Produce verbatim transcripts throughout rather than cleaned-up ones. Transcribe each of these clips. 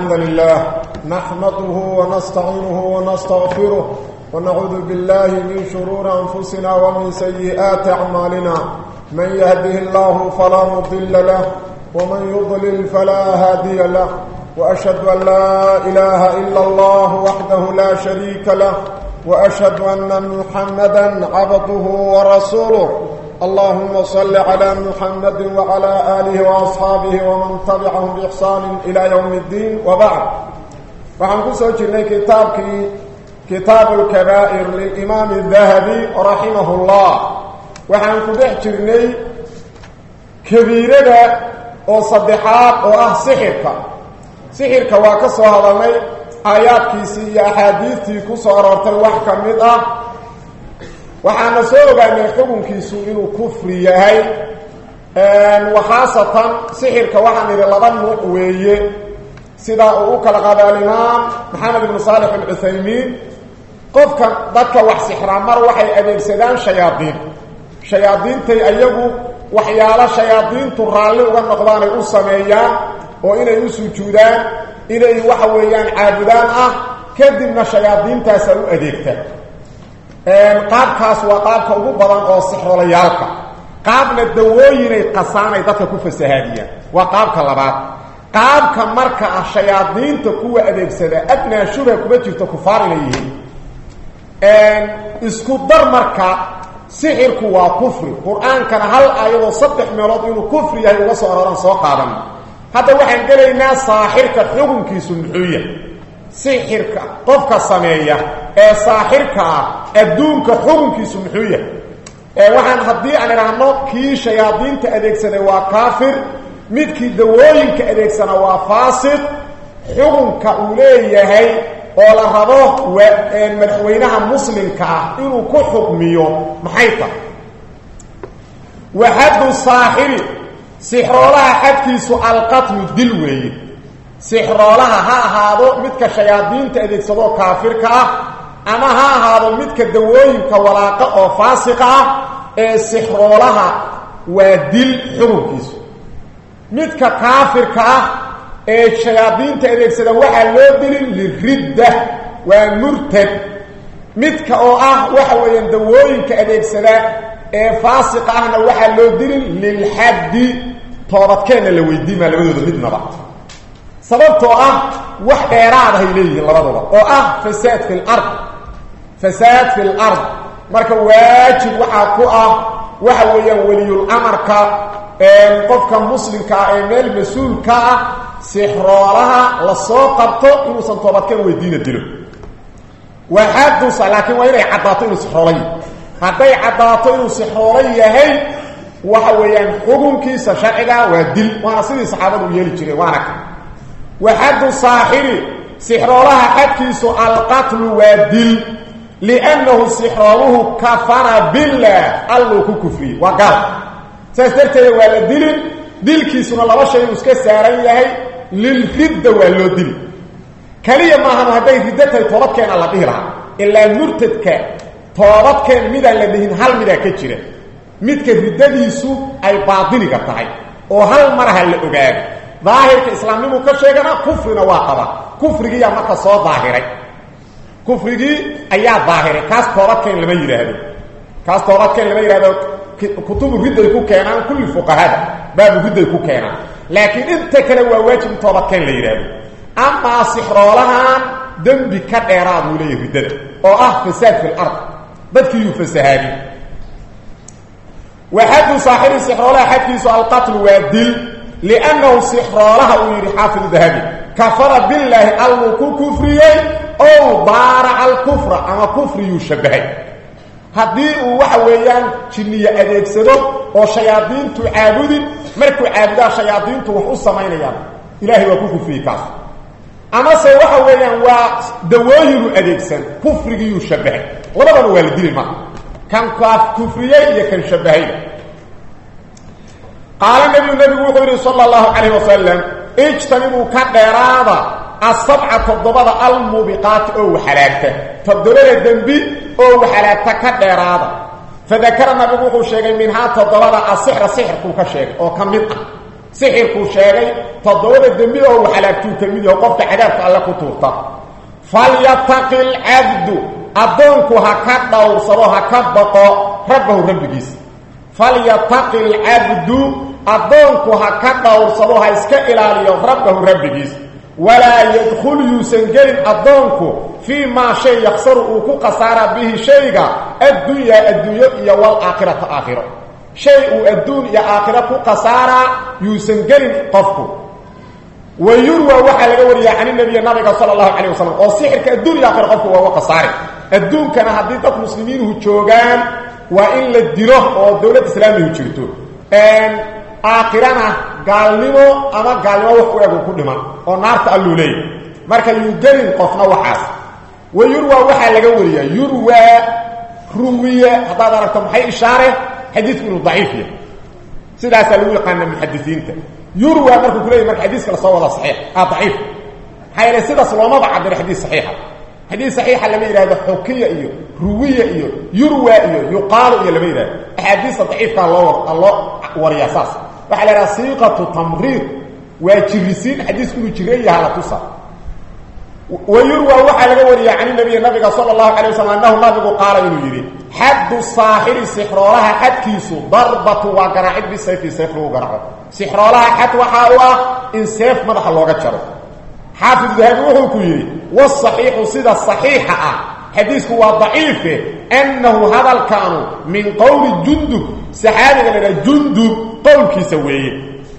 الحمد لله نحمده ونستعينه ونستغفره ونعوذ بالله من شرور أنفسنا ومن سيئات أعمالنا من يهده الله فلا مضل له ومن يضلل فلا هادي له وأشهد أن لا إله إلا الله وحده لا شريك له وأشهد أن محمدا عبده ورسوله اللهم صل على محمد وعلى آله وأصحابه ومن تبعهم بإحسان إلى يوم الدين وبعد وعن قصة كتابك كتاب الكبائر للإمام الذهبي رحمه الله وعن قدحترني كبيرة وصدحات وأه سحرك سحرك وكسو هذا مي آيات كيسية أحاديثي كسو أرارت الوحكة مدأ waxaana soo ogaanay xukunkiisu inuu kufri yahay een waxaasatan sixirka waxaan ila laba nooc weeye sida uu kala qaday imaam Maxamed ibn Salih al-Uthaymeen qofka dadka wax sixra mar waxay adeegsadaan shayaadiin shayaadiintay ayagu waxyaala shayaadiintu raalli uga noqdaan ay u sameeyaan oo inay u sujuudaan inay waxa weeyaan caabudaan ah kadibna shayaadiintaas ay u adeegtaan qaabkaas waa qaabka ugu badan oo sixrolayaalka qaabna dawooyinay qasaanay dadka ku fasahaadiyaan waa qaabka labaad qaabka marka ah shayaadiinta kuwa adeegsada adnaa shubha kuma jirto kufaar inay yihiin isku dar marka sixirku waa kufri qur-aankana hal aayadoo saddex meelood inuu kufri yahay uga soo aroran soo qaadan hadda waxaan gelaynaa saaxirka xukunkiisu muxuu yahay sixirka qofka sameeya ee saaxirka ah adduunka xukunkiisu muxuu yahay ee waxaan haddii aan idhaahno kii shayaadiinta adeegsaday waa kaafir midkii dawooyinka adeegsana waa faasiq xukunka uu leeyahay oo la rabo madaxweynaha muslimka ah inuu ku xukmiyo maxay tahay waxaddu saaxiri sixroolaha xadkiisu alqatlu dil weeye sixroolaha ha ahaado midka shayaadiinta adeegsado kaafirka ah ama ha ahaado midka dawooyinka walaaqa oo faasiqa ah ee sixroolaha waa dil xukunkiisu midka kaafirka ah ee shayaadiinta adeegsada waxaa loo dilin liridda waa murtad midka oo ah waxa weeyaan dawooyinka adeegsada ee faasiqa ahna waxaa loo dilin lilxaddi toobadkeenna la weydiimaa labadooda midnaba sababtoo ah wax dheeraad ay leeyihiin labadaba oo ah fasaad fil ard fasaad fil ard marka waajib waxa ku ah waxa weeyaan waliyul amarka ee qofka muslimka ah ee meel mas'uulka ah sixroolaha la soo qabto inuu san toobadkeen weydiina dilo waxaadu salaakin waa inay cadaato inuu sixroolay hadday cadaato inuu sixroolay yahay waxa weeyaan xukunkiisa sharciga waa dil waana sidii saxaabadu yeeli jireen waana ka وحد الصاحر سحرولها حدكيس القتل والدل لأنه سحروله كفر بالله الله كفري وقال سيسترتي والدل دل كيسنا الله شيء مسكسارين يهي للردة والدل كليا ما هم هدي ردتها طورت كان الله بيهرها إلا المرتد كان طورت كان مدى الذين هل مدى كتيرا مدى ردة ديسو أي باطني قطعي وهل مرها اللي أقاك ظاهر الإسلام نمو كشيغنا كفرنا واقبا كفرقي يا مكا صوت ظاهري كفرقي أيها ظاهري كاس طورات كان لما يرهدو كاس طورات كان لما يرهدو كتب الردة يكون كينان كل الفقهاء باب الردة يكون كينان لكن انت كلوا واجب طورات كان ليرهدو أما سحرولها دم بكات إيراد وليه الردة أو أه فساد في الأرض بدكي يفسهادي وحد صاحب السحرولها حدث القتل والدل لأنه سحرالها ويري حافظ الذهبي كفر بالله الله كفري أو بارع الكفر أما كفر يشبهي هذه وحويان جنية أديكسدو وشياطين تعابد مركو عابدا شياطين توحو السمين يا إلهي وكفر فيه كافر أما سيوحويان ودواهر أديكسد كفر يشبهي ولا بنو والدين ما كان كفري يكن شبهي قال النبي النبي وحده صلى الله عليه وسلم اجتنبوا كدراده السبعه الضبط الموبقات او حلاكته تدبر الذنبي او حلاكته كدراده فذكر النبي وحده شيء منها تضبط السحر سحر كل شيء او كميد sixirku sheegay todobada dambi oo xalaagtuu kamid yahay qofka cadaabka alla ku tuurta falyataqil abdu adoonku ha ka dhowrsado ha ka baqo rabbahu rabbigiis falyataqil abdu adoonku ha ka dhowrsado ha iska ilaaliyo rabbahu rabbigiis walaa yadkhul yusangelin adoonku fii maa shay yaksaru uu ku qasaara bihi shayga addunya adduunyo iyo wal aakhirata aakhiro shay uu adduun iyo aakhiro ku qasaara yusangelin qofku ويروى وحا لغا وريا عن النبي النبي صلى الله عليه وسلم او سحرك الدنيا اخر قف هو قصاري الدون كان حديث مسلمين هو جوغان وان لديره او دوله اسلاميه جيرتو ان اخرنا قالنمو اما قالوا وحو اغو كدما او نارت اللولي marka yu galin qofna waxaas ويروى وحا لغا وريا يروى رويه هذا رقم حي اشاره حديث انه ضعيف سداس لو يقان المحدثين يروى مركو كليه مرك حديث كلا سو ولا صحيح اه ضعيف حيل سداس لو ما عبد الحديث صحيحه حديث صحيح لما يراد حكيه ايو رويه ايو يروى ايو يقال ايو لما يراد حديث ضعيف قال الله الله وريا اساس وعلى رصيقه تمريض وجريسين حديث كله جريه على تصا ويروى وحا لغا وريا عن النبي النبي صلى الله عليه وسلم انه النبي قال انه يري حد الساحر سحرها حد كيسو ضربه وقرعت بسيف سيف وقرعه سحرها حد وحاوا ان سيف مدخ لوغا جرو حافظ ذهبي وهو كيري والصحيح صيده صحيحه حديث هو ضعيف انه هذا كان من قول جندب سحابي لنا جندب قول كيسويه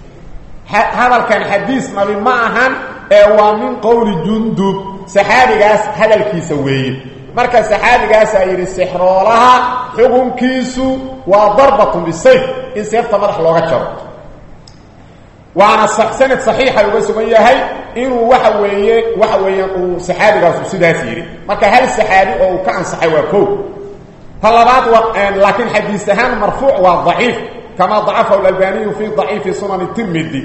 هذا كان حديث ما معهن waa min qawli jundub saxaabigaas hadalkiisa weeye marka saxaabigaas ay yiri sixroolaha xukunkiisu waa darbatu bisayf in seefta madax looga jaro waana sanad saxiixa uga sugan yahay inuu waxa weeye waxa weeye uu saxaabigaas sidaas yiri marka hal saxaabi oo ka ansaxay waa koob talabaad waa laakiin xadiisahan marfuuc waa dhaif kama dhacafa al-albani fi dhaif sunan at-tirmidhi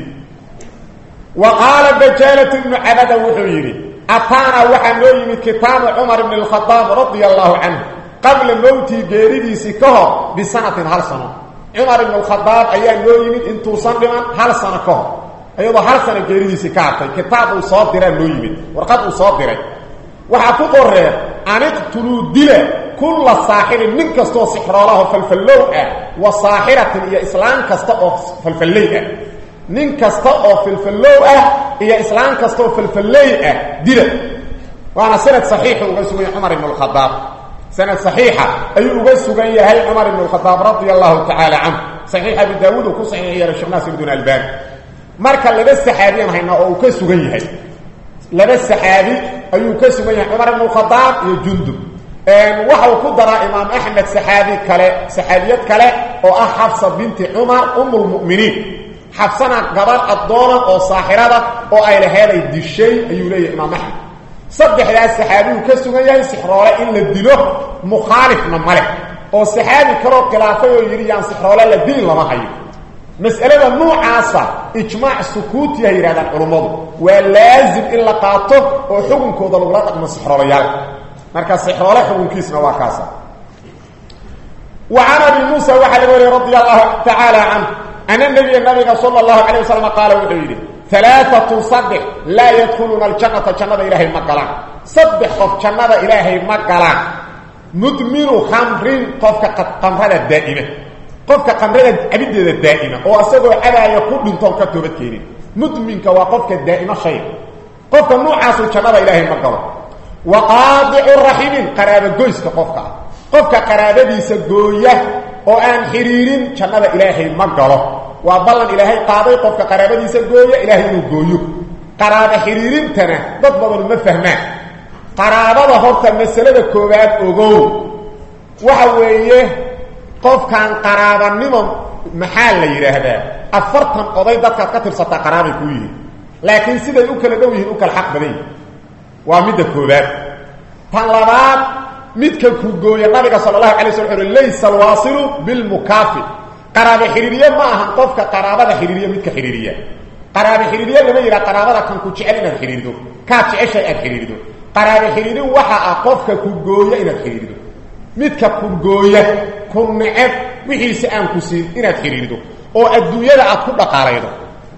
وقال بجالة بن عبادة وحيري أتانا وحنوي من كتاب عمر بن الخطاب رضي الله عنه قبل موتي قيريدي سكه بسنة هل سنة عمر بن الخطاب أيام نوي من انتو صندما هل سنة كه أيضا هل سنة قيريدي سكاته كتاب صادرة نوي من ورقد صادرة وحفقر أن اقتلوا دلة كل صاحر من كستو سحر الله فالفلوء وصاحرة هي إسلام كستو فالفلوء nin kasta oo filfillow ah iyo islaan kasta oo filfillay ah dila waana sanad saxiix uga sugan Umar ibn al-Khattab sanad saxiixa ayuu uga sugan yahay Umar ibn al-Khattab radiyallahu ta'ala anhu saxiix Abi Daawud ku saxiix yahay Sheikh Nasir ibn al-Albani marka laba saxaabiyan hayna oo ka sugan yahay laba saxaabi ayuu ka sugan yahay Umar ibn al-Khattab iyo Jundub een waxa uu ku daraa Imam Ahmed saxaabi kale saxaabiyad kale oo ah Hafsa binti Umar ummul mu'minin حفصنا قبل الدولة أو صاحرة أو أي لهذا الشيء أيولي إمام أحمد صدح لها السحابي وكسوغا يهي سحرالة إلا الدلوه مخالف من ملك أو السحابي كروب كلافة ويري عن سحرالة للدين لما حيو مسألة النوع عاصة إجماع السكوت يهي هذا العلماء ولازم إلا قاطه وحكم كوضا لغلاطك من سحرالة مركز سحرالة حكم كيسنا واكاسا وعن أبي موسى وحل رضي الله تعالى عنه أن النبي النبي صلى الله عليه وسلم قال وحيده ثلاثة صدق لا يدخلون الجنة جنة إلهي مقالان صدق قف جنة إلهي مقالان مدمر خمر قفك قمرة الدائمة قفك قمرة عبد الدائمة وأصدق ألا يقول انتم كتبت كيرين مدمنك وقفك الدائمة شيء قفك نوعاس جنة إلهي مقالان وقاضع الرحيم قرابة قيسك قفك قفك قرابة ديس قوية oo aan xiriirin jannada ilaahay ma galo waa ballan ilaahay qaaday qofka qaraabadiisa gooyo ilaahay inuu gooyo qaraaba xiriirintana dad badan ma fahmaan qaraabada horta masalada koowaad ogow waxa weeye qofkan qaraabanimo maxaa la yiraahdaa afartan oday dadka ka tirsata qaraabay ku yihiin laakiin siday u kala dhow yihiin u kala xaq badan waa midda koowaad tan labaad midka ku gooya nabiga sallallahu alayhi wasallam laysa alwasilu bil mukafi qaraaba xiriiriye ma aha qofka qaraabada xiriiriye midka xiriiriye qaraaba xiriiriye lama yira qaraabada kan ku jecel inaad xiriirido ka jeceshay aad xiriirido qaraaba xiriirin waxa ah qofka ku gooya inaad xiriirido midka ku gooya ku neceb wixiisa aan ku siin inaad xiriirido oo adduunyada aad ku dhaqaalaydo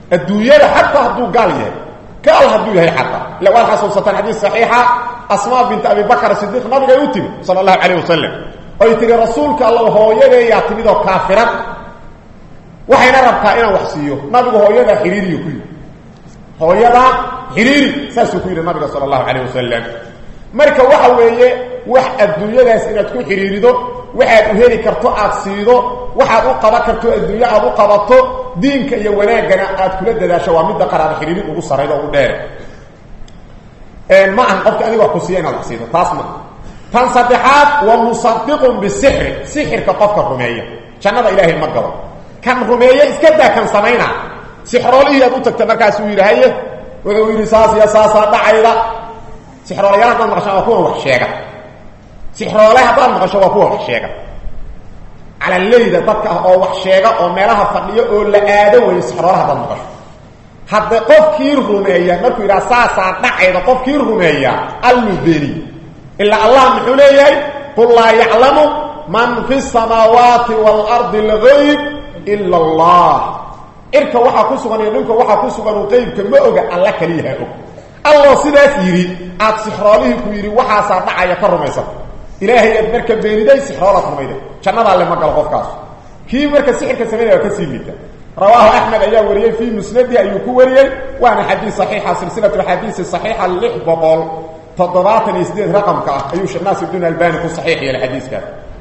الدنيا حتى هدو قال يه قال هدو يهي حتى لو حصوصة حديث صحيحة أسماء بنت أبي بكر الصديق نبي يوتم صلى الله عليه وسلم ويتري رسولك الله هو يلي يعتمده كافرا وحين ربك إنا وحسيه نبي هو يلي حريري يكوي هو يلي حريري ساسكوي النبي صلى الله عليه وسلم marka waxa weeye wax adduunyadaas inaad ku xiriirido waxaad u heli karto aad siido waxaad u qaban karto adduunya aad u qabato diinka iyo wanaagana aad kula dadaasho waa mid qaraar xiriirin ugu sareydo ugu dheer een ma aan qofka adiga ku siiyay inaad siido taas ma tan saddexaad wa musaddiqun bisihr sihrka qofka rumeeya jannada ilaahay ma galo kan rumeeya iska daa kan sameeyna sihroolihi aad u tagtay markaas uu yiraahday wuxuu yiri saas ya saas dhacayda sixroolayaal hadaan maqasho waa kuwa wax sheega sixroolayaal hadaan maqasho waa kuwa wax sheega ala leeyda dadka oo wax sheega oo meelaha fadhiyo oo la aado way sixroolayaal hadaan maqasho hadda qofkii rumeeya markuu ila saasa dhacayda qofkii rumeeya al-mubiri illa allah muxuu leeyahay qul la ya'lamu man fi samawati wal ardi al-ghayb illa allah irka waxa ku sugan iyo dhulka waxa ku sugan oo qeybka ma oga alla kaliya og الله سيداس يري اد سحراليه كو يري waxaa sa dhacaya ka rumaysan ilaahay ad marka beeniday sixroolad rumayday jannada alle ma gal qofkaas kii marka sixirka sameeyay ka siimita rawahu ahmad ayaa wariyay fi musnad ayuu ku wariyay waana xadiis saxiixa silsilatu xadiis saxiixa lix boqol toddobaatan iyo sideed raqamka ayuu shanaas ibn albani ku saxiix yahay xadiiska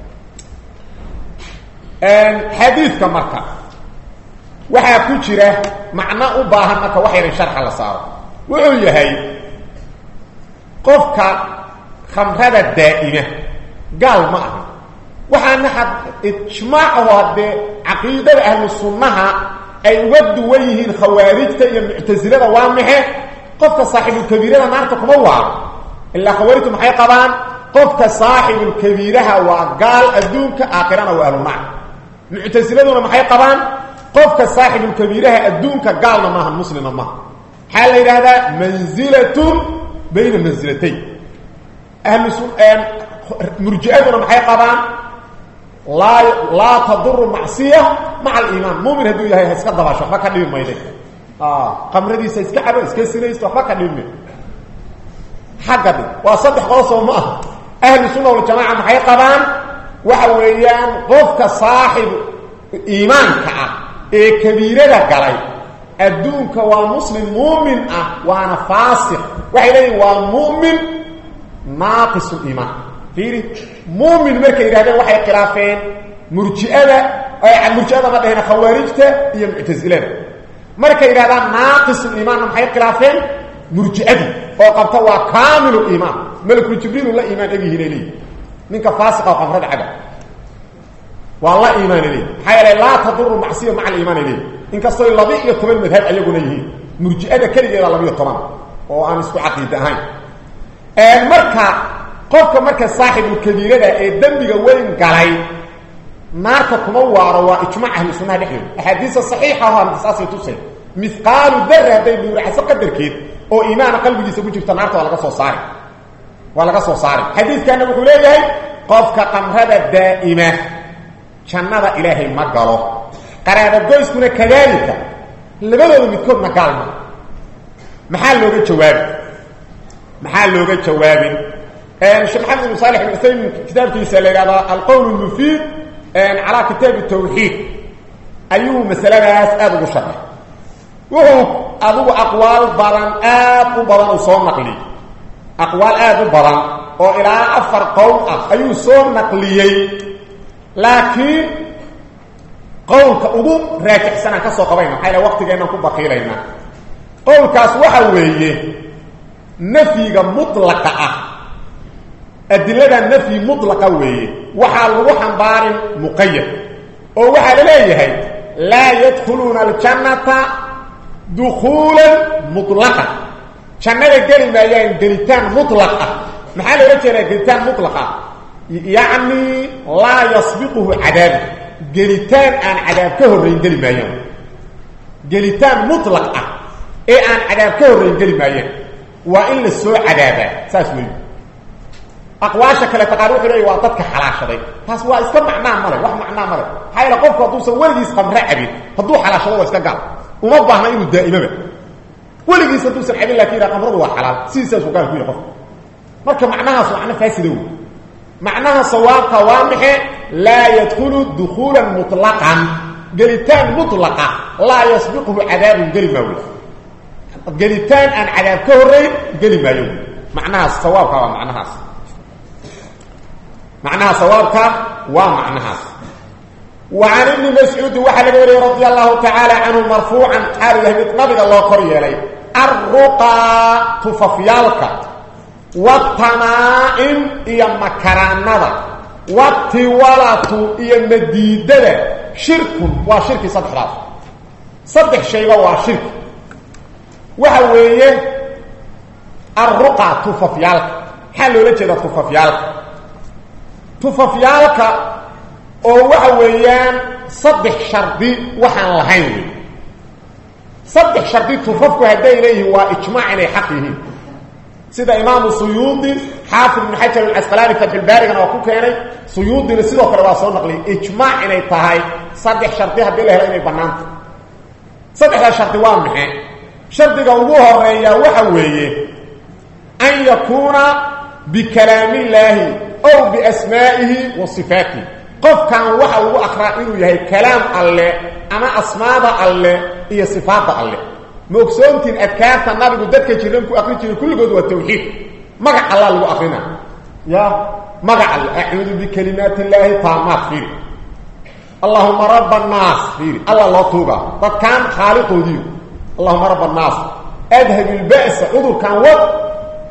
een xadiiska marka waxa ku jira macna u baahan marka wax yar sharx la saaro wuxuu yahay qofka khamrada daa'ima gaal ma aha waxaana had ijmaac wada aqeedada ahlu sunnaha ay uga duwan yihiin khawaarijta iyo mu'tazilada waa maxay qofka saaxiibul kabiirada naarta kuma waa illa khawaarijtu maxay qabaan qofka saaxiibul kabiiraha waa gaal adduunka aakhirana waa ahlu-naar mu'taziladuna maxay qabaan qofka saaxiibul kabiiraha adduunka gaalna maaha muslima maaha حال هذا منزلة بين منزلتين أهل السنة مرجئتنا محي قبان لا لا تضر معصية مع الإيمان مؤمن هدو يهي هسكت دباشا فكا نيوم ما يدي آه قمر دي سيسكا عبا اسكا سينيستو فكا نيوم حقا دي وصدح قوصة وماء أهل السنة والجماعة محي قبان وحويان قفك صاحب إيمان كعا إيه كبيرة قلي adduunka waa muslim muumin ah waana faasiq waxay leeyihiin waa muumin naaqisul iimaan fiiri muumin markay yiraahdeen waxay khilaafeen murji'ada ay murji'ada ma dhaheen khawaarijta iyo mu'tazilada markay yiraahdaan naaqisul iimaan maxay khilaafeen murji'adi oo qabta waa kaamilul iimaan malakul jibriil la iimaan dhagihiin leeyihiin ninka faasiqa oo qamrada caba والله إيمان لي حيالي لا تضر معصية مع الإيمان لي إن كستوي اللبيع يطمن مذهب أيقنا يهين مرجئة كلي إلى اللبيع يطمن وأنا اسكو عقيدة هاي المركة قفك مركة صاحب الكبيرة الدنبي وين قالي ماركة كموارة وإجماع أهل السنة لحين الحديث الصحيحة هو الأساس يتصل مثقال الذرة هذا يقول حسب قدر كيد أو إيمان قلبي يسبوج في تنارته ولا قصة صاري ولا قصة صاري حديث كان يقول لي قفك قمرة دائمة jannada ilaahay ma galo qaraabo goyskuna kadaalika labadoodu midkood ma galma maxaa looga jawaab maxaa looga jawaabin ee sheekh Muhammad bin Salih al-Uthaymin kitabkiisa la yiraahdo al-qawl al-mufid ala kitab at-tawhid ayuu masaladaas aad ugu shaqay wuxuu adigu aqwaal badan aad u badan u soo naqli aqwaal aad u badan oo ilaa afar qowl ah ayuu soo naqliyay لكن قولك أبو راجع سنة كسو قبينا حيلا وقت جينا كوبا خيلينا قولك أسوحا ويه نفي مطلقة أدلة النفي مطلقة ويه وحال روحا بار مقيد ووحال ليه لا يدخلون الجنة دخولا مطلقا جنة الجريمة يعني جريتان مطلقة محال رجل جريتان مطلقة يعني لا يسبقه عذاب جليتان عن عذاب كهرين قلي مايان جليتان مطلقة ايه عن عذاب كهرين قلي مايان وإن السوء عذابا ساسوين أقواشك لا تقاروح إليه وأطتك حلاشة دي فاسوا اسكم معناه مرة واحد معناه مرة حيلا قفك ودوسا ولدي اسقم رعبين فدو حلاشة دي واسكم قال uma baahna inuu daa'imaba weligiisa duusan cabin laakiin qamradu waa xalaal sidiisaas uu gaal ku yahay qof marka macnahaas waa macna faasido macnaha sawaabka waa maxay la yadkhulu dukhulan mutlaqan galitaan mutlaqa la yasbiquhu adab galmawi galitaan an adab ka horeey galmayo macnaha sawaabka waa macnahaas معناها صوابك ومعناها وعن ابن مسعود وحلق رضي الله تعالى عنه مرفوعا قال له نبي الله قريه لي الرقى تففيالك والتمائم إيا مكرانة والتوالة إيا مديدة شرك وشرك صدح راف صدح شيء وشرك وحوية الرقى تففيالك حلو لجد تففيالك tufafyaalka oo waxa weeyaan saddex shardi waxaan lahayn saddex shardi tufafku haday leeyihiin waa ijmaac inay xaq yihiin sida imaam suyuudi xaafid ibn hajar al-asqalani fi al-bari oo ku keenay suyuudi sidoo kale waa soo naqlay ijmaac inay tahay saddex shardi haday leeyahay inay banaanto saddexda shardi waa maxay shardiga ugu horeeya waxa weeye an yakuna bi kalaamillahi أو بأسمائه وصفاته قف كان وحا لغو أقرأ إنه يهي كلام الله أما أسماء الله هي صفات الله مقصونتين أذكارت النبي قدتك جرمكو أقرأ كل قد والتوحيد مقع الله لغو أقرنا يا مقع الله أعوذ بكلمات الله طامات فيه اللهم رب الناس فيه الله الله توقع فكان خالقه ديه اللهم رب الناس أذهب البأس عذر كان وقت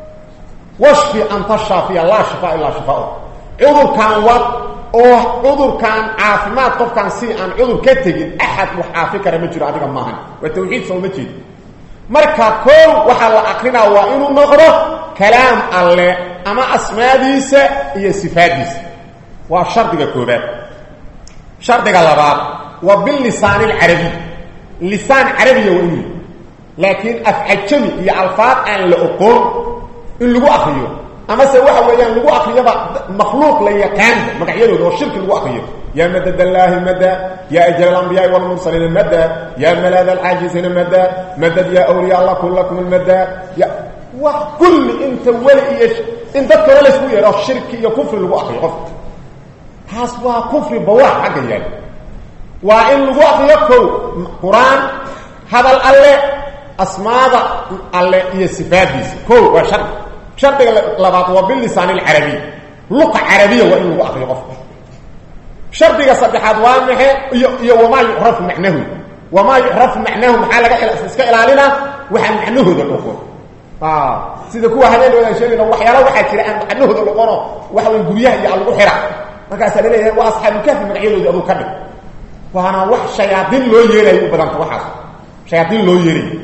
واشفي أنت الشافي الله شفاء الله شفاء عذر كان وط أو عذر كان عافمات قف كان سي أن عذر كتجد أحد محافك رمجر عدك ماهن والتوحيد سوى مجد مركا كل وحل أقرنا وإنه نغرة كلام الله أما أسماء ديسة هي صفات ديسة وشرط كوبات شرط الغراب وباللسان العربي لسان عربي وإنه لكن أفعجمي هي ألفاظ أن لأقول in lagu akhriyo ama se waxa weeyaan lagu akhriyaba makhluuq la yaqaan magacyadooda oo shirki lagu akhriyo ya madad allah madad ya ajal al anbiya wal mursalin madad ya malad al ajizin madad madad ya awliya allah kullakum al madad ya wa kull inta wali inta kale la isku yeero shirki iyo kufri lagu akhriyo qof taas waa kufri bawaa xaga yahay waa in lagu akhriyo quraan hadal alle asmaada alle iyo sifaadiisa ko waa shart شرط لبعض وباللسان العربي لغة عربية وإن لغة أخرى قفل شرط صدحات وامحة وما يعرف معناه وما يعرف معناه محالة إسكا إلى لنا وحن معناه ذا الأخوة آه سيدا كوا هذين ولا شيء لو وحيا لو وحي كريان معناه ذا الأخوة وحوى القرية يعلى الوحرة ما سأل لي وأصحاب الكهف من عيده ذا أبو كبير وأنا وح شياطين لو يري وبدأت وحص شياطين لو يري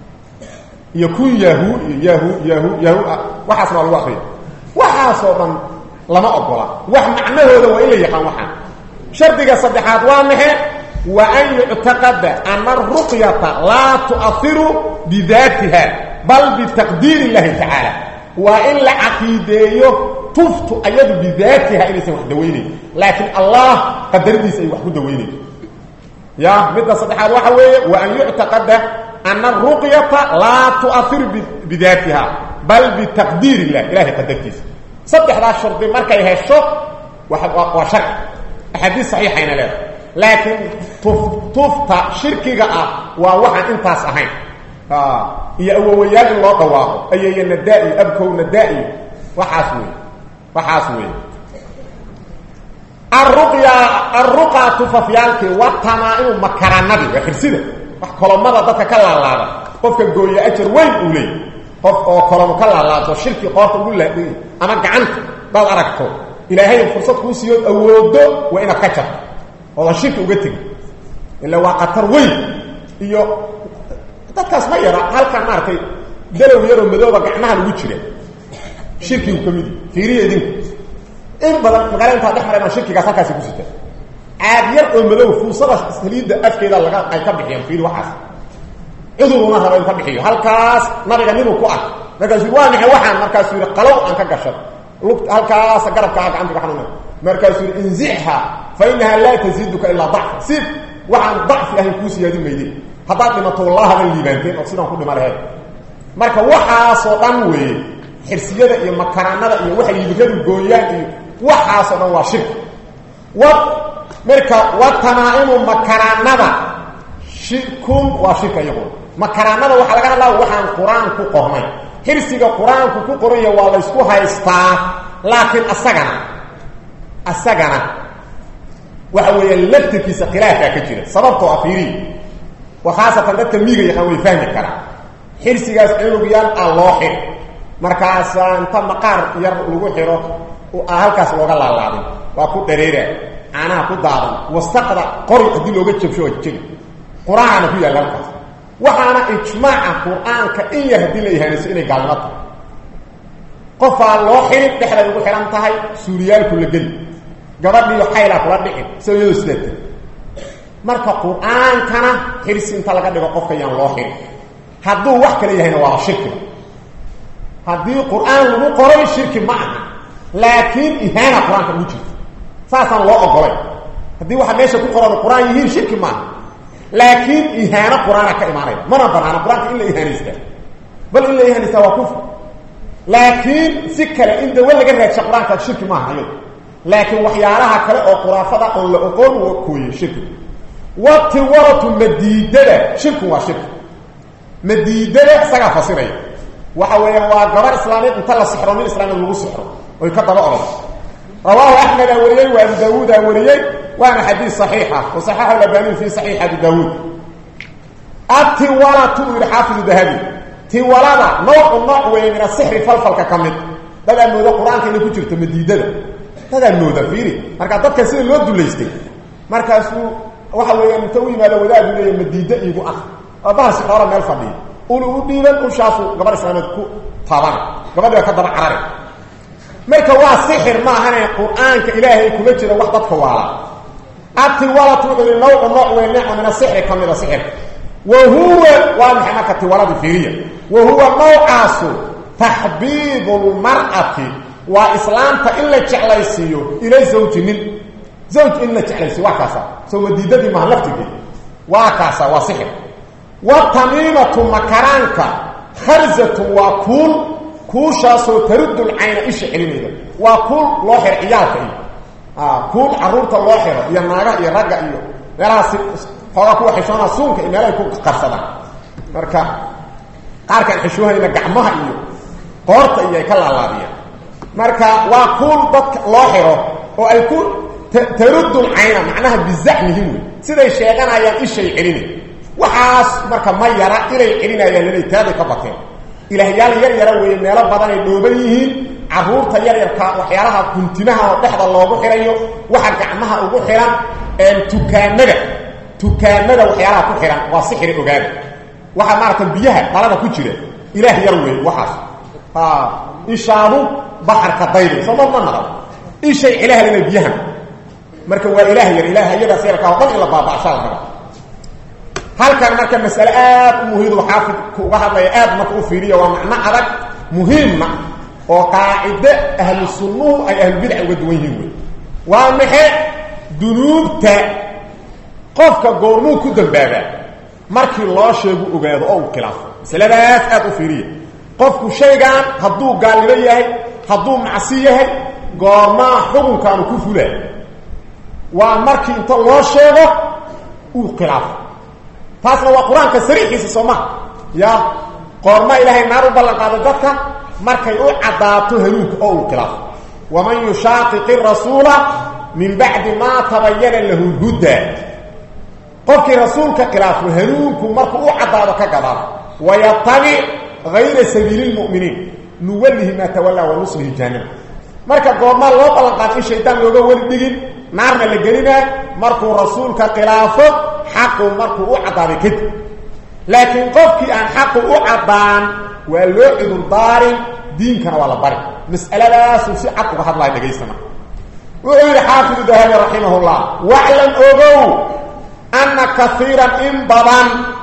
يكون يهو يهو يهو يهو وحسب الوحي وحاسبا لما أقول وح معناه هذا وإلا يقام وحا شرطك صدحات وامحة وأن يعتقد أن الرقية لا تؤثر بذاتها بل بتقدير الله تعالى وإلا عقيديه تفت أيضا بذاتها إلي سيوح دويني لكن الله قدر دي سيوح دويني يا مثل صدحات وحوية وأن يعتقد أن الرقية لا تؤثر بذاتها بل بتقدير الله إلهي قدرتيس صدح هذا الشرط مركا يهشو وشرع حديث صحيح هنا له لكن تفت شركك ووحن انتاس أهين هي أولويات الله طواه أي الندائي أبكو الندائي وحاسوي وحاسوي الرقية الرقى تففيالك والتمائم مكران نبي وخرسيده wax kolomada dadka ka laalaada qofka gooyo ajar weyn u leey qof oo kolom ka laalaado shirki qoorta ugu leeyahay ama gacanta dad aragto ilaahay fursad ku siiyo awoodo waa ina ka jar oo shirki uga tagi illa waa qatar weyn iyo dadkaas ma yara halkan maartay dalow yaro madooba gacmaha lagu jira shirki uu kamid fiiriye idin in badan magaalada dhaxrayna shirkiga halkaas ku sita عادية المدو فوصلة سليدة أفكيدا لغا أي كبحيان فيه وحاس عذرنا ربا يكبحيه هالكاس نبغى منه كؤك نقول سيواني حوحان مركز سيوري قلو أنك قشر هالكاس قرب كاك عندك حنونا مركز سيوري انزعها فإنها لا تزيدك إلا ضعف سيب وعن ضعف أهل كوسي هذه الميدين haddaad dhimato wallahi hadan liibaanteen oo sidaan ku dhima lahayd marka waxaasoo dhan weeye xirsiyada iyo makaraanada iyo waxa yibiradu gooyaan iyo waxaasoo dhan waa shirki wa marka watanaa'imu makaraanada shirkun waa shirka iyagu makaraanada waxa laga hadlaa waxaan quraan ku qornay xirsiga quraanku ku qoraya waa la isku haystaa laakiin asagana asagana waxa weeye laftirkiisa khilaafka ka jira sababtoo afiiri wa khaasatan dadka miiga yaqaan way fahmi karaan xirsigaas cilugiyaan Allah xir markaas inta maqaar yar lagu xiro oo halkaas looga laalaadin waa ku dhareera ana ku daadan wasaqda qori hadii looga jabsho jin quraana ku yaala halkaas waxaana ijmaaca quraanka in yahdii la yahanayso inay gaalmato qof loo xirib dhexda ugu xiran tahay suuriyaal kula gal gabadhiyo xayla kula dhixin sayoo sideed marka quraankana xirsinta laga dhigo qofka yaan loo xirib hadduu wax kale yahayna waa shirki haddii quraan lagu qoray shirki ma aha laakiin ihana quraanka ugu jirto saasan loo ogolay haddii waxa meesha ku qoran quraan yihiin shirki ma aha laakiin ihana quraanka ka imaanay mana banaana quraanka in la ihanaysta bal in la ihanaysta waa kufr laakiin si kale in dawa laga raadsa quraanka shirki ma aha laakiin waxyaalaha kale oo quraafada oo la oqoon oo kooyay shirki waqti waratu madidada shirku waa shirki madidada saga fasiray waxa weeyaan waa gabar islaamiyad inta la sixro min islaamiyad lagu sixro oo ka daba orod rawahu ahmad wariyay wa abu daawud wariyay wa hadith sahiha wa sahaha al-albani fi sahih abu daawud ati wala tu al-hafiz dahabi ti walada nooc nooc weyn min as-sihr falfalka kamid dada moodo quraanka inay ku jirto madidada dada moodo fiiri marka dadka sida loo duleystay markaas waxa weeyaan inta uu yimaado wadaadu leeyahay madida iigu ah abaha sixro meel fadhiyo uu dhiiban u shaafu gabar islaamad ku taaban gabadha ka daba carare marka waa sixir ma ahana quraanka ilaahay kuma jira wax dadka waala ati wala tuudil nooc nooc weyn min as-sihr kamida sixir wa huwa wa muhammadati walad fiiriya wa huwa naw'asu tahbibul mar'ati wa islaamta illa jeclaysiyo ila zawjinin zawj illa jeclaysiyo wa kaasa soo madidadi ma laftigi wa kaasa wa sixir وتميمة مكرانك خرزة وكول كوشاسو ترد العين إيش علمي وكول لوحر عيالك آه كول عرورة اللوحر يا ناغا يا رجع إيو يلا هو حشونا سونك إما لا يكون قرصدا مركا قارك الحشوها إما قعمها إيو قورت إيا كلا اللابية مركا وكول ضدك لوحر ويكون ترد العين معناها بالزحم هم سيدا الشيغان أيام إيش علمي waxaas marka ma yara ilay celinayaan inay taada ka bateen ilaahyaal yar yar way meelo badan ay dhooban yihiin caruurta yar yar ka waxyaalaha kuntimaha oo dhexda loogu xirayo waxa gacmaha ugu xiran ee tukaanada tukaanada waxyaalaha ku xiran waa sixir ogaad waxa maarta biyaha dalada ku jira ilaah yar way waxaas ah ishaadu baharka dayr sababna naqad ishay ilaah lina biyaha marka waa ilaah yar ilaah yada seerka oo dhan ila baabashaa laga halkan marka mas'ala aad muhiim u xaafid ku hadlay aad marka u fiiriyo waa macna adag muhiim oo qaacida ahli sunnah ay ahli bid'ah uga duwan yihiin waa maxay dunuubta qofka goormuu ku dambaaba markii loo sheego ogaado oo khilaaf masaladaas aad u fiiriyo qofku shaygan hadduu gaalnimo yahay hadduu macsi yahay goorma xukunkan ku fulay waa markii inta loo sheego uu khilaaf taasna waa quraanka sariixiisa Soomaa ya qorma ilaahay naaru ballan qaado dadka markay u cadaato hanuunka oo uu khilaaf waman yushaqiqi rasuula min ba'di ma tabayyana lahu huda qofkii rasuulka khilaaf hanuunku markuu u cadaado ka gadaa wayatabi ghayra sabilil mu'minin nuwallihi ma tawalla wa nuslihi jahannam marka qorma loo ballan qaado shaytaan looga wali dhigin naarna la gelina markuu rasuulka khilaafo حق مركو عطابي كد لكن قفكي ان حق عطان ولو عذر دار دين كان ولا بري مساله لا سوسي حق واحد لا دغيسنا ويقول حافظ الذهبي رحمه الله واعلم اوغو ان كثيرا ان بضان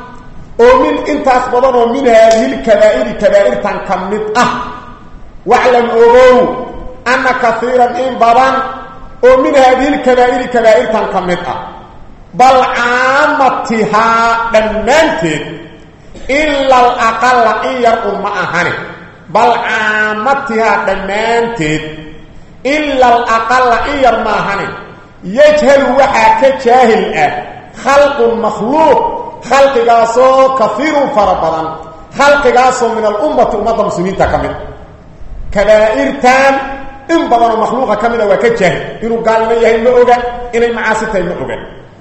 ومن انت اصبضان ومن هذه الكبائر كبائر تنكمت اه واعلم اوغو ان كثيرا ان بضان ومن هذه الكبائر كبائر تنكمت اه بل عامتها دمانتد إلا الأقل إن يرقل معهن بل عامتها دمانتد إلا الأقل إن يرماهن يجهل وحاك جاهل خلق مخلوق خلق قاسو كثير فربضا خلق قاسو من الأمة أمة المسلمين تكمل كبائر تام إن بدن مخلوقة كاملة وكجاهل إنه قال لي هي المعوغة إن المعاصي هي المعوغة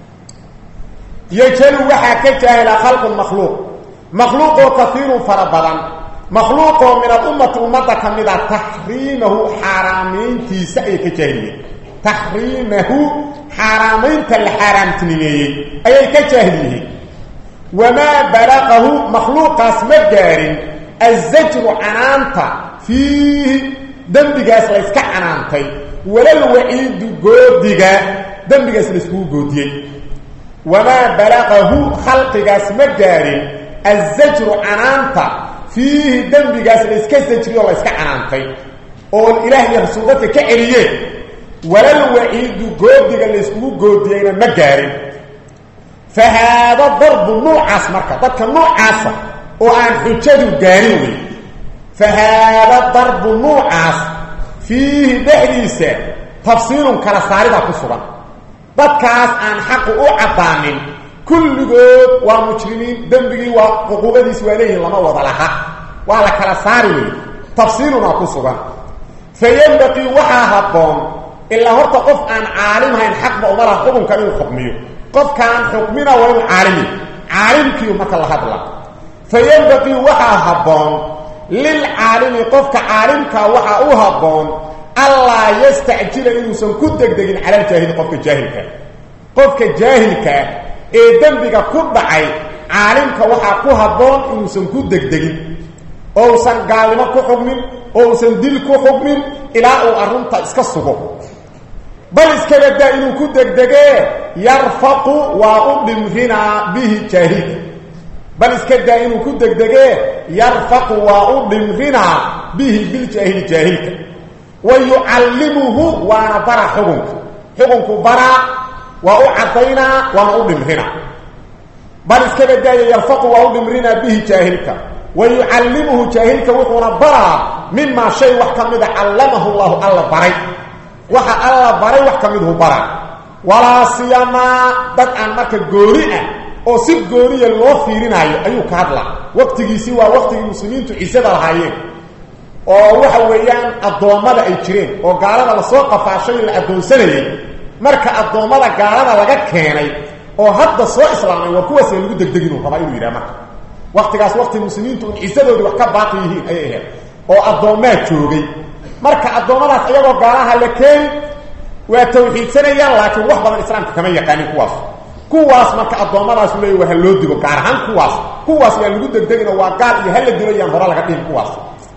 يجهل وحاك جاهل خلق مخلوق مخلوق كثير فربضا مخلوق من الأمة أمة كاملة تحريمه حرامين تيسأي كجاهلية تحريمه حرامين الحرام تنينيه أي كجاهلية وما بلغه مخلوق اسم الجار الزجر عنانتا فيه دنبغاس لا اسك عنانتي ولا الوعيد غودغا دنبغاس لا اسكو غوديي وما بلغه خلق اسم الجار الزجر عنانتا فيه دنبغاس لا اسك زجر ولا اسك عنانتي او الاله رسولته كعليه ولا الوعيد غودغا لا اسكو غوديينا ما غارين فهذا ضرب نوعاس مركا ضدك نوعاس وان حجده غارين فهذا ضرب نوعاس فيه دحديسه تفصيل كلا صاربا كسبا ضدكاس ان حق او عبانين كل جود ومجرمين ذنبي وعقوبتي سواليه لما وضع لها وعلى كلا صاري تفصيلنا كسبا فينبقي وحا هبون إلا هرت قف عن عالمها إن حق بأمرها حكم كانوا حكميه قف كان حكمنا وين عالمي عالم كيو مكا الله هدلا فينبقي وحا هبون للعالم قف كعالمك وحا هبون الله يستعجل إنسان كدك دقين على الجاهل قف كجاهلك قف كجاهلك إيه دنبك كدعي عالمك وحا هبون إنسان كدك دقين أو سن قالمك حكم أو سن دلك حكم إلى أو أرنت إسكسه بل اسكبدا انه كدغدغه يرفق واؤدمهنا به جاهل بل اسكبدا انه كدغدغه يرفق واؤدمهنا به بالجاهل جاهل ويعلمه وانا برا حكمك حكمك برا واعطينا واؤدمهنا بل اسكبدا يرفق واؤدمهنا به جاهلك ويعلمه جاهلك وقنا برا مما شيء وحكمد علمه الله الله بري waxa alla baray wax kamiduu bara wala siyama dad aan marka goori ah oo si gooriya loo fiirinayo ayuu ka hadla waqtigiisi waa waqtigii muslimiintu ciisada lahaayeen oo waxa weeyaan adoomada ay jireen oo gaalada la soo qafaashay la adoonsanayay marka adoomada gaalada laga keenay oo hadda soo islaamay waa kuwaas lagu degdegino raba inuu yiraahdo marka waqtigaas waqti muslimiintu ciisadoodu wax ka baaqi yihiin ay ahayd oo adoomaa joogay marka adoomadaas ayagoo gaalaha la keen waa tawxiidsanayaan laakiin wax badan islaamka kama yaqaanin kuwaas kuwaas marka adoomadaas leeyahay waxa loo digo gaar ahaan kuwaas kuwaas yaa lagu degdegina waa gaal iyo hal dilayaan hore laga dhigin kuwaas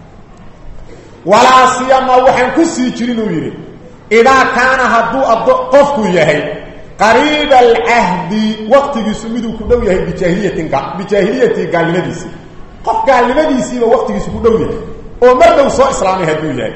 wala siyama waxaan ku sii jirin uu yiri ida kaana hadu qofku yahay qariib al-ahd waqtigiisu miduu ku dhow yahay bijahiliyatin bijahiliyati gaalnimadiisi qof gaalnimadiisi waqtigiisu ku dhow yahay oo mardow soo islaamay haduu yahay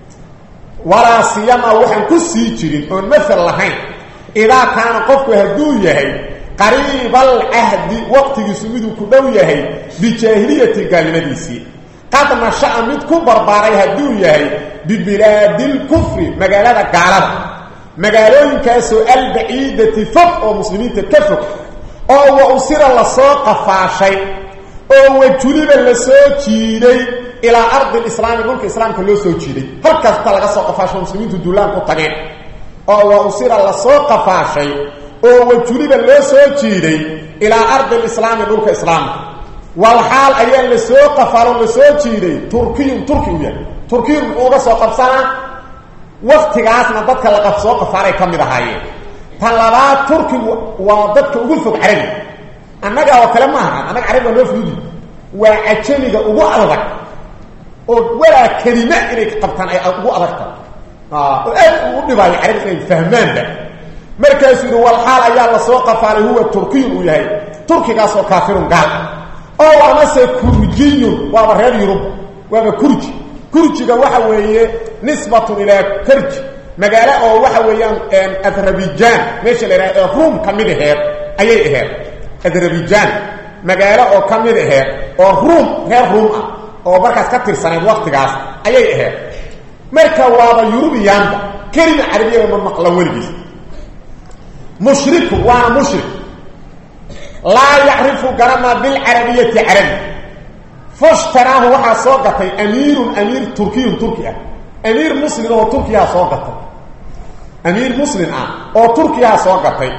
ولا سيما وحن كسي جيرين او مثل لهين اذا كان قفك هدو يحي قريب العهد وقت يسميدو كدو يحي بجاهليه قالمديسي قد ما شاء مد كبرباري هدو يحي ببلاد الكفر مغالده غالده مغالوين كاسو البعيده فوق او مسلمين تكفر او وسير الله سو قفاشي او وجلب لسو جيري إلى أرض الإسلام يقول الإسلام كله سو جيري هل كذا لغا سو قفاش المسلمين دولان كو تغين او وسير الله سو قفاشي او وجلب لسو جيري إلى أرض الإسلام يقول الإسلام والحال أيان لسو قفالون لسو جيري تركي تركي تركي اوغا سو قفصانا وقت غاسنا ددك لغا سو قفاري كميد هايين طلبات تركي وددك ugu fog carabi annaga oo kala maaha annaga carabi loo fuudi waa ajamiga ugu adag oo wala kalima inay qabtaan ay ugu adagta ah oo aad u dhibay carabi inay fahmaan ba markaas uu wal xaal ayaa la soo qafaalay huwa turkiy uu yahay turkigaas oo kaafirun gaal oo ama se kurjiyo waa reer yurub waa kurji kurjiga waxa weeye nisbatu ila kurj magaalo oo waxa weeyaan Azerbaijan meesha la yiraahdo Rum kamid aheed ayay aheed Azerbaijan magaalo oo kamid aheed oo Rum reer Rum ah oo markaas ka tirsaneed waqtigaas ayay aheed marka waaba Yurubiyan kelima carabiga ma maqlan waligiis mushrik waa mushrik la ya'rifu garama bil arabiyyati arabi fashtarahu waxa soo gatay amirun amir turkiyun turkiya amir muslim oo turkiya soo gatay amir muslim ah oo turkiya soo gatay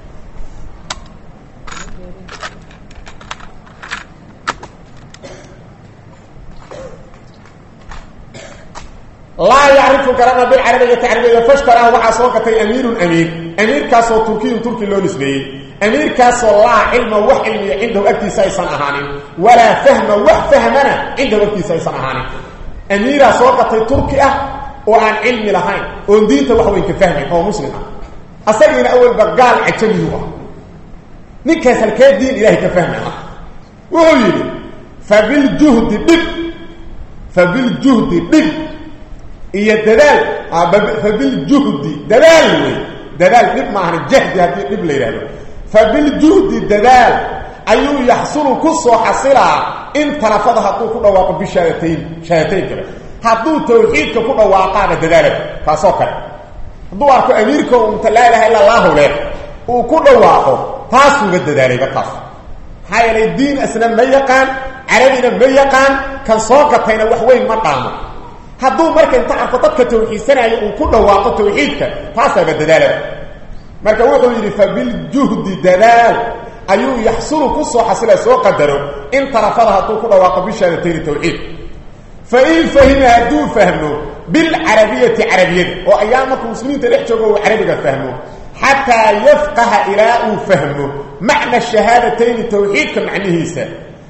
لا يعرف كلام بالعربية عربية فاشتراه وحصوكة أمير أمير أمير كاسو تركي تركي لون اسمه أمير كاسو الله علم وحلم عنده أكتي سايسان أهاني ولا فهم وفهمنا عنده أكتي سايسان أهاني أمير سوكة تركيا وعن علم لهين وندينت وحوين كفهمي هو مسلم أسألنا أول بقال عجمي هو نكاس الكادين إلهي كفهمي وهو يلي فبالجهد بك فبالجهد بك هي الدلال فبالجهد دلال دلال دب معنى الجهد هذه دب ليرادو فبالجهد دلال ايو يحصل كسو حصلا ان تلفظها تو كدواق بشهادتين شهادتين كده حدو توحيد كدواقا دلاله فاسوكر حدو اركو اميركو انت لا اله الا الله له وكدواقو تاسو دلاله بقاس هاي الدين اسلام ما يقان عربينا ما يقان كان سوقتينا wax weyn ma qaamo hadduu marka inta arko dadka tawxiisanaya uu ku dhawaaqo tawxiidka taasa badalada marka wuxuu yiri fa bil juhdi dalal ayu yahsulu kuso hasila soo qadaro in tarafada hadduu ku dhawaaqo bishaarateen tawxiid fa in fahima hadduu fahmo bil arabiyyati arabiyyah oo ayaamka muslimiinta dhex joogo oo arabiga fahmo hatta yafqaha ila uu fahmo macna shahadateen tawxiidka macnihiisa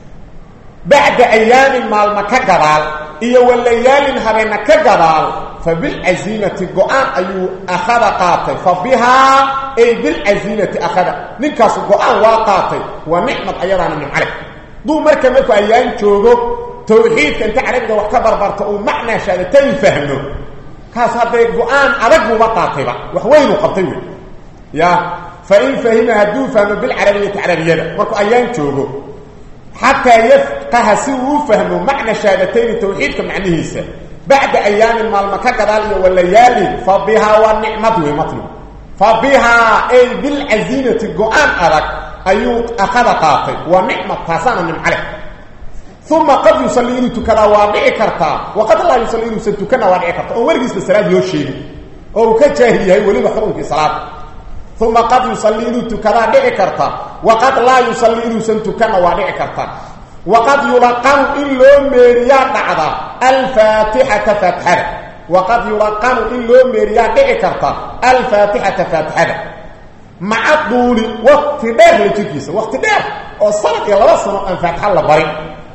بعد ايام مال ما كغدال iyo walayaalin habena ka gadaal fa bil azimati go'an ayu akhada qaatay fa biha ay bil azimati akhada ninkaas go'an waa qaatay wa ni'mat ayadana min alayk duu marka marka ayaan joogo tawxiidka inta arabiga wax ka barbarto oo macna shaadatayn fahmo kaas haday go'an adag uu qaatayba wax weyn uu qabtay ya fa in fahima hadu fahma bil arabiyyati arabiyyada marka ayaan joogo حتى يفقه سوء فهم معنى شهادتين التوحيد كمعنيهيسا بعد أيام المال مكاكدال والليالي فبها والنعمة ومطلوب فبها أي بالعزينة القرآن أرك أيو أخذ قاطي ونعمة تاسانا من عليك ثم قد يصلي إلو تكنا وابعي كرتا وقد لا يصلي إلو سنتكنا وابعي كرتا أو ورقس بالسلام يوشيني أو كجاهلية ولي بحرون في صلاة ثم قد يصلي إلو تكنا وابعي كرتا وقد لا يصلي إلو سنتكنا وابعي كرتا وقد يلقن إلو ميريان دعضا الفاتحة فتحة وقد يلقن إلو ميريان دعكرتا الفاتحة فتحة مع الطول وقت دير لتكيس وقت دير وصلت إلى وصنا أن فتحة لبري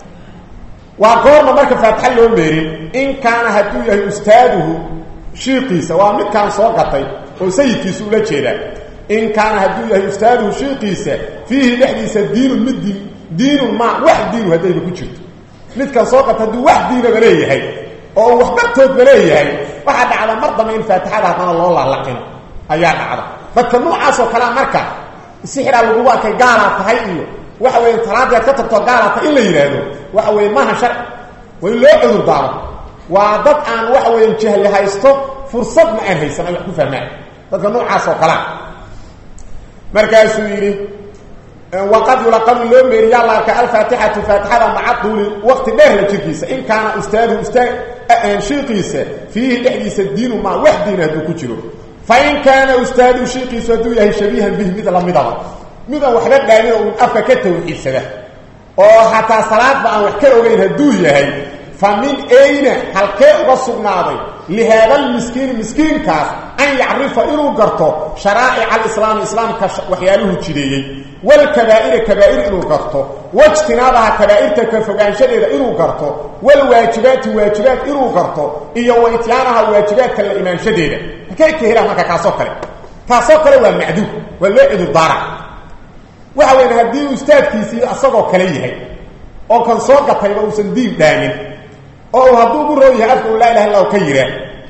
وقالنا مركب فتحة لو ميري إن كان هدوية أستاذه شيقي سواء من كان صوقتي وسيكي سولة جيدا إن كان هدوية أستاذه شيقي فيه لحديث الدين المدين دين ما واحد دين هذا بكجرت mid kan soo qata duu wax diina baleeyahay oo waxba tood baleeyahay waxa dhacda marda ma in faatixada hadana loo laalaqin ayaa dhacda dadka noocaas oo kala marka sixir lagu waakay gaala tahay iyo waxa weyn talaada ka tagto gaala tahay in la yiraahdo waxa weyn ma hashar way loo cudur daaro waa dad aan waxa weyn jahli haysto fursad ma aan haysan ay ku fahmaan dadka noocaas oo kala markaas uu yiri وقد يلقن لهم ميريا الله كالفاتحة فاتحة مع طول وقت دهر لجركيسة إن كان أستاذ أستاذ شيقيسة فيه لحديث الدين وما وحدين هدو كجرو فإن كان أستاذ شيقيسة دويه شبيها به مثل مضغة مضغة وحدات لأنه أفكا كتوحيد سده وحتى صلاة بأن وحكاو بين هدوية هاي فمن أين هل كيف رسول ناضي لهذا المسكين المسكين كاس أن يعرف إنه قرطه شرائع الإسلام الإسلام وحياله الجديد والكبائر كبائر إنه قرطه واجتنابها كبائر تكفقان شديد إنه قرطه والواجبات واجبات إنه قرطه إيا وإتيانها واجبات كالإيمان شديد كيف كهيرا مكا كاسوكري كاسوكري والمعدو واللعد الضارع وحوين هديه أستاذ كيسي أصدقه كليه oo kan soo gatay oo san diin daamin oo haduu u rooyay afku la ilaha illa ka yira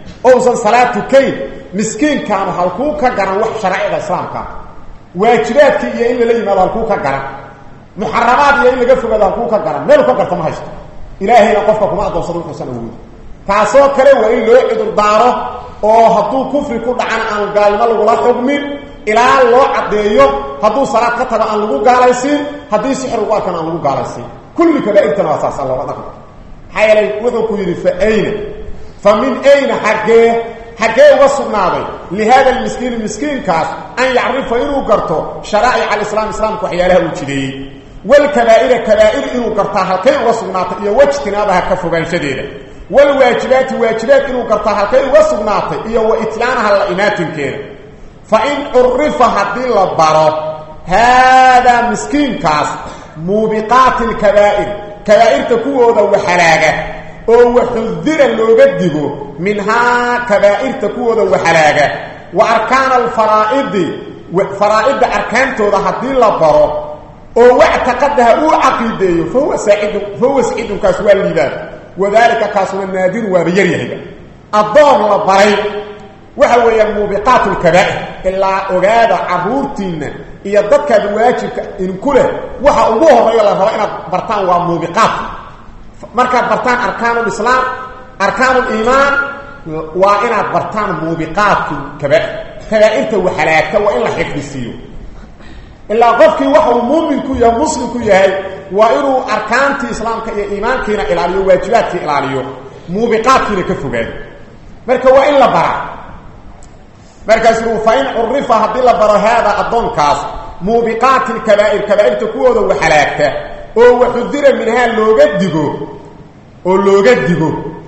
اوسن صلاه كين مسكين كان halku ka garan wax sharciga islaamka waajibaadki iyo in la yimaado halku ka garan muharramaad iyo in laga fogaado halku ka garan meel ka garto ma haysto ilaahayna qofka kuma adoonsado wuxuu san awood taasoo kale waa in loo cidur daaro oo haduu kufri ku dhacan aan gaalnimo lagu la xukmin ilaa loo cadeeyo haduu salaad ka tago aan lagu gaalaysin hadii sixir uu arkan aan lagu gaalaysin kulli kabaa'irtana waa saas Allah wada hayay wuxuu ku yiri fa ayna famin ayna xaqee حقه وصناده لهذا المسكين المسكين كاس أن يعرف إنه قرطه شرائع الإسلام إسلام كحيالها وجديه والكبائر كبائر إنه قرطها كي وصناته إيا واجتنابها كفبان شديدة والواجبات واجبات إنه قرطها كي وصناته إيا وإتلانها اللئينات كير فإن عرف هذه البرد هذا مسكين كاس موبقات الكبائر كبائر تكون ذو حلاقة او وحذر لوغدغو منها كبائر تكون وحلاقه واركان الفرائض وفرائض اركان تودا حدي لا برو او واعتقدها او عقيده فهو سعيد فهو سعيد كاسوال لذات وذلك كاسو النادر وبيريه الضام لا بري waxa weeyaan muubiqaatul kabaa'ir illa ogaada caruurtiina iyo dadka waajibka in kule waxa ugu horeeya la rabo inaad bartaan waa muubiqaat marka bartaan arkaanul islaam arkaanul iimaan waa inaad bartaan muubiqaatul kabaa'ir kabaa'irta waxalaagta waa in la xifdisiyo illa qofkii waxa uu muuminku yahay muslimku yahay waa inuu arkaantii islaamka iyo iimaankiina ilaaliyo waajibaadkii ilaaliyo muubiqaadkiina ka fogaado marka waa in la baraa markaas uu fayn urifa hadii la baro hada adonkaas muubiqaatil kabaa'ir kabaa'irta kuwooda waxalaagta oo waxudira minha looga digo oo looga digo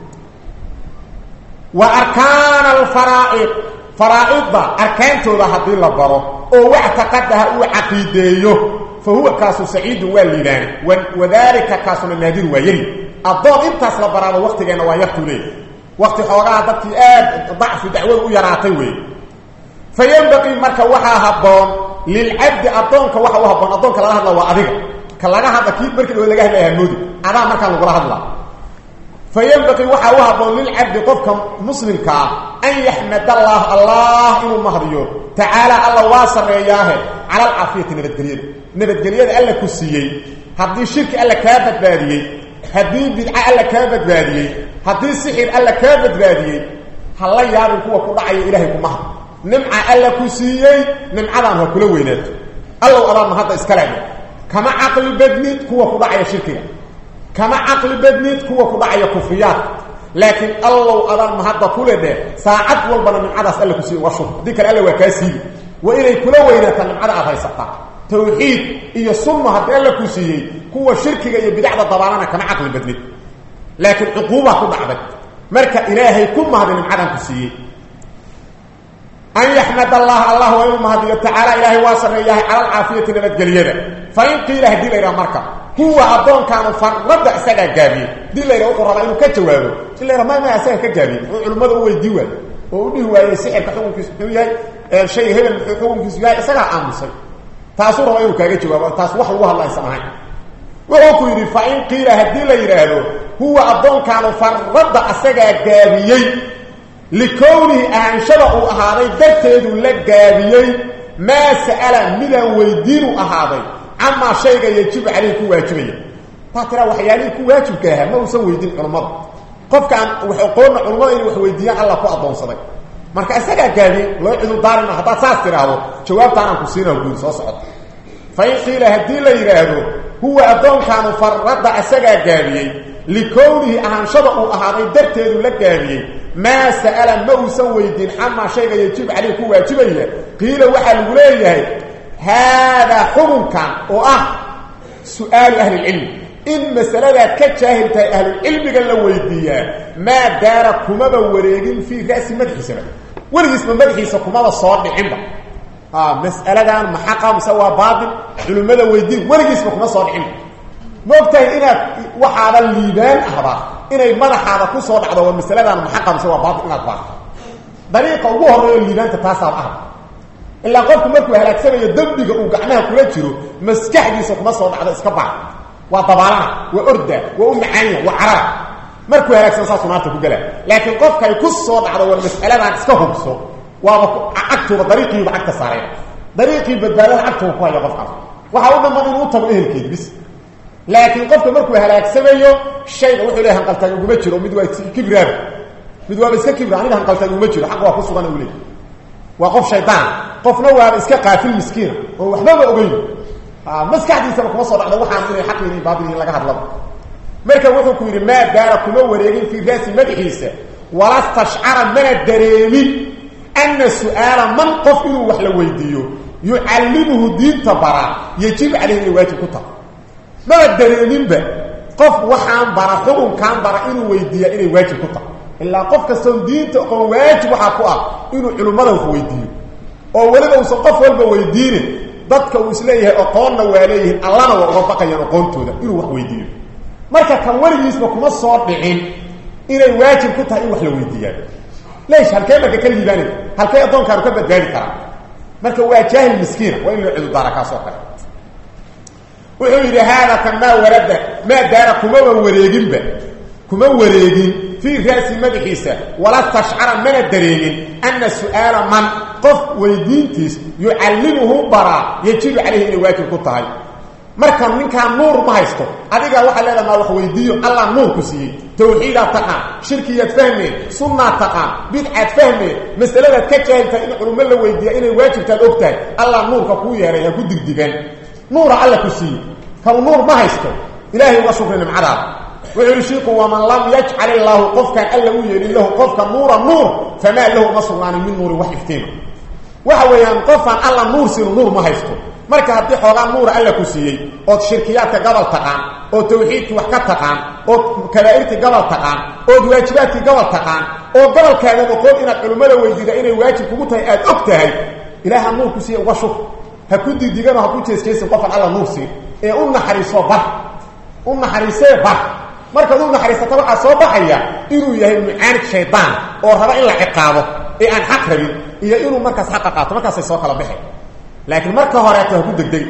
wa arkaan al faraa'id faraa'idda arkaantooda hadii la baro oo wactaqadaha uu aqiideeyo fa huwa kaasu sa'iid walidan wadaalika kaasu naadir wayri adoo intaas la baraado waqtigeena waa yaqulay waqti xoogaa dadkii aad dacf dacwada u yaraatay weey فينبغي marka waxa haboon lil abd adonka waxa uu haboon adonka laga hadla waa adiga ka laga hadla kii markii laga hadlayaa moodi ada marka lagu hadla فينبغي waxa uu haboon lil abd qofka muslimka an yahmad Allah Allah inuu mahdiyo ta'ala Allah wasareeyahay ala al-afiyati nabadgeliyada nabadgeliyada alla ku siiyay hadii shirki alla ka badbaadiyay hadii bid'a alla ka badbaadiyay hadii sixir alla ka badbaadiyay halla yaabin kuwa ku dhacay ilaahay ku mahad نمعة ألا كسيي نمعة هو كل وينات الله أمام هذا إسكالي كما عقل بدنيت كوا كضعي شركية كما عقل بدنيت كوا كضعي كفريات لكن الله أمام هذا كل ده ساعات والبنا من عدس ألا كسيي وشوف ديك الألا وكاسي وإلي كل وينات نمعة أفاي سقطع توحيد إيا صمة هذا ألا كسيي كوا شركية يبدع ضبارانا كما عقل بدنيت لكن عقوبة كضعبت مركة إلهي كم هذا نمعة كسيي أن يحمد الله الله ويوم هذه تعالى إلهي واصل إياه على العافية نبتقلينا فإن قيل هدي ليرا مركب هو أدون كانوا فرد أساقا جابي دي ليرا أقرأ إنه كتوابه دي ليرا ما ما أساقا جابي علماء هو يديوان وقال هو يسحر كحكم كسبوية الشيء هنا الحكم كسبوية أساقا عامسي تاسور هو إنه كتوابه تاسور وحلوها الله يسمعين وقال يري فإن قيل هدي ليرا هو أدون كانوا فرد أساقا جابي لكونه أنشبه أهاضي درتيد لقابيي ما سأل مدى ويدين أهاضي عما شيء يجب عليه كواجبية فاترى وحياني كواجب كاها ما وسوي ويدين علماء قف كان وحقولنا علماء وحويدين الله فأضون صدق marka asaga gaadi loo cidu daarna hada saas tiraado jawaabtaan ku siino guul soo socod fayqila hadii la yiraahdo huwa adoonkan farada asaga gaadiyay likownihi ahanshada uu ahaaday darteedu la gaadiyay ma sa'ala ma usan weydin amma shayga yajib alayhi ku waajibaya qila waxa lagu leeyahay hada hubunkan oo ah su'aal ahli ilm in masalada ka jaahiltay ahli ilmiga la weydiiyaa ma daara kuma wareegin fi raasi madxiisa ورجس من مدحيسا كما صار دحينبا اه مسألة محقا مسوا باطل علماء ويدين ورجس كما صار دحين موقتين إنا وحادا الليبان أحبا إنا مدحادا كو صار دحدا والمسألة محقا مسوا باطل إنا باطل طريقة وهو الرئي الليبان تتاسع أحبا إلا قلت مركو هلاك سنة يدنبك وقعناها كلا جيرو مسكحديسا كما صار دحدا اسكبع وطبالانا وأردى وأم عينة وعراء markuu halaagsan saas naarta ku galaa laakiin qofka ay ku soo dhacdo wal mas'aladan iska hubso waa agtuba dariiqiiba agta saareen dariiqii badbaadada agtuba ku haya qofka waxa uu dhamaan inuu tago ehelkeed bis laakiin qofka markuu halaagsamayo shayga wuxuu leeyahay qaltaan ugu jiro mid waa kibraab mid waa iska kibra aniga qaltaan ugu jiro xaq waa ku sugan uu leeyahay waa qof shaydaan qofna waa iska qaafil miskiin oo waxba ma ogeyn ah maskaxdiisa kuma soo dhacdo waxaan inay xaq inay baadil laga hadlo marka wuxuu ku yiri ma daara kuma wareegin fi raasi madaxiisa wala tash'ara mana dareemin anna su'ala man qof inuu wax la weydiiyo yu'allimuhu diinta bara yajib alayhi waajib ku taa ma dareemin ba qof waxaan bara xukun kan bara inuu weydiiyo inay waajib ku taa illa qof kastoon diinta oo waajib waxa ku ah inuu culimada wax weydiiyo oo waliba uu qof walba weydiine dadka uu isleeyahay aqoonna waaleeyeen allana waa uga baqayaan aqoontooda inuu wax weydiiyo marka kan warigiisba kuma soo dhicin inay waajib ku tahay in wax la weydiiyaan leesh halkee marka ka liibaanay halkee adoonka ka badbaadi kara marka waa jaahil miskiin waa in la ciidu baraka soo kale wuxuu yiri hada kama warada ma daara kuma wareegin ba kuma wareegin fi raasi madaxiisa wala tash'ara mana dareemin anna su'ala man qof weydiintiis yu'allimuhu bara yajibu alayhi in waajib ku tahay marka ninka nuur ma haysto adiga waxa leedahay ma wax weydiiyo allah nuur ku siiyay tawxiid taqaan shirkiyad fahmi sunna taqaan bid'at fahmi mas'alada ka jeelta in culumada la weydiiyo inay waajibtaad ogtahay allah nuurka ku yeeray ku digdigan nuur allah ku siiyay kan nuur ma haysto ilaahi wa shukran ma'ada ويرشيكم ومن لم يجعل الله قفكا ألا ويري له قفكا نورا نور فما له مصران من نور وحفتين وهو ينقفا ألا نور سير نور ما هيفتو مركا هدي حوغان نور ألا كسيي او شركيات قبل تقان او توحيد وحكا تقان او كبائرت قبل تقان او واجبات قبل تقان او قبل كان نقول إن العلماء ويجد إنه واجب كمتها آد أكتهي إله النور كسيي وشك هكودي ديغانا هكودي اسكيسي قفا ألا نور سير إيه أمنا حريصوا بح أمنا حريصوا بح marka uu naxariisto waxa soo baxaya inuu yahay mu'aanid shaydaan oo raba in la ciqaabo ee aan xaq rabin iyo inuu markaas xaq qaato markaas ay soo kala bixin laakiin marka hore ay ku degdeg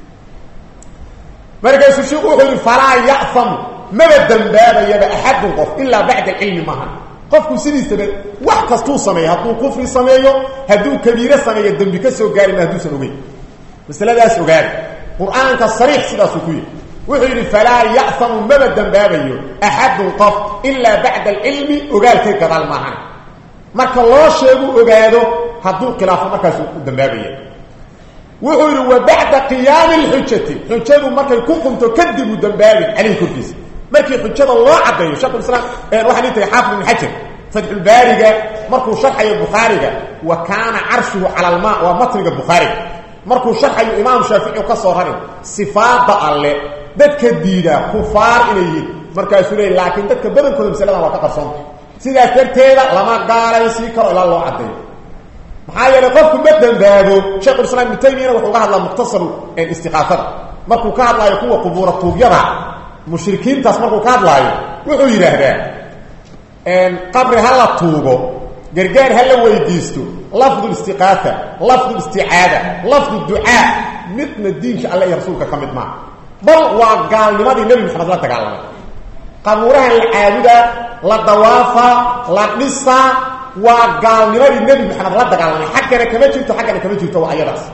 marka uu sheegu wuxuu fala ya'fam ma dambaabaya ahad qof illa ba'da ilmi mahan qofku sidiisa wax kastuu sameeyo haduu kufri sameeyo haduu kabiira sameeyo dambi ka soo gaari ma haduu san ogeey misaladaas ogaad quraanka sariix sidaas ku yiri وحير فلا يأثم مبدا بابيو أحد قف إلا بعد العلم وقال كيف قال معنا مركا الله شيء وقاله هدو خلافه مركا سوء بابيو وحير وبعد قيام الحجة حجة مركا يكون كنت كذبوا دنبابي عليه كركيس مركا حجة الله عبيه شاكر السلام واحد انت يحافظ من حجة فتح البارقة مركا شرح البخاري وكان عرشه على الماء ومطرق البخاري مركا شرح الإمام شافعي وقصر هذه صفات الله dadka diida kufaar inay markaas uu laakiin dadka badankooda misalada waa ka qarsoon sidaas darteeda lama gaalaysi karo ilaa loo cadeeyo maxaa yeelay qofku badan baado sheekh islaam mutaymiina wuxuu ka hadlaa mukhtasar ee istiqaafada markuu ka hadlayo kuwa qubuura tuugyada mushrikiintaas markuu ka hadlayo wuxuu yiraahdaa een qabri hala tuugo gargaar hala weydiisto lafdu istiqaafa lafdu isti'aada lafdu du'a midna diinka Allah iyo rasuulka kamid ma بل وقال لماذا النبي محمد الله تقال قبورها العابدة لا دوافة لا نسا وقال لماذا النبي محمد الله تقال حقنا كما جلت حقنا كما جلت وعي راس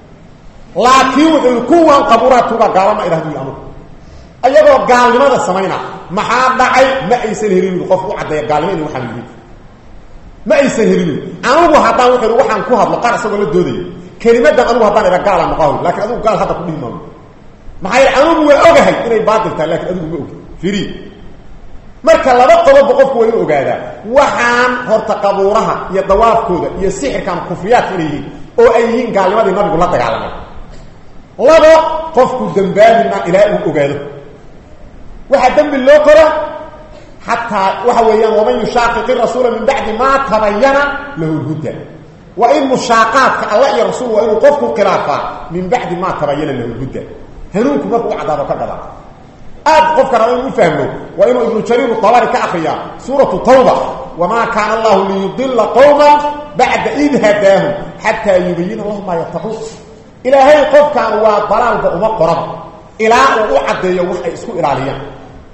لكن الكوة قبورها توقع قال ما إله دي أمر أيضا قال لماذا سمينا محاد دعي ما يسنهرين وقفوا عدى قال لماذا وحمد ما يسنهرين أنه حتى وحن وحن كوهد لقارع سوى للدودي كلمات أنه حتى إذا قال مقاول لكن أنه قال هذا كله مهم maxay anigu way ogahay inay baadil tahay laakiin adigu ma ogi firi marka laba qodob qofku way ogaadaa waxaan horta qabuuraha iyo dawaafkooda iyo sixirkan kufriyaad inay oo ay yihiin gaalnimadii nabigu la dagaalamay laba qofku dambaabina ilaa uu ogaado waxa dambi loo qoro hatta waxa weeyaan waman yushaqiq ar-rasuula min ba'di ma tabayyana lahu al-huda wa in mushaqatka Allah iyo rasuul wa inuu qofku khilaafa min ba'di ma tabayyana lahu al-huda هنوك مركو عذاب كذا اد قف كرامه فهمه وانه ابن جرير الطبري كاخيا سوره التوبه وما كان الله ليضل قوما بعد اذ هداهم حتى يبين لهم ما يتقون الى هي قف كان وضلال وما قرب الى وعديه وحي اسكو الاليا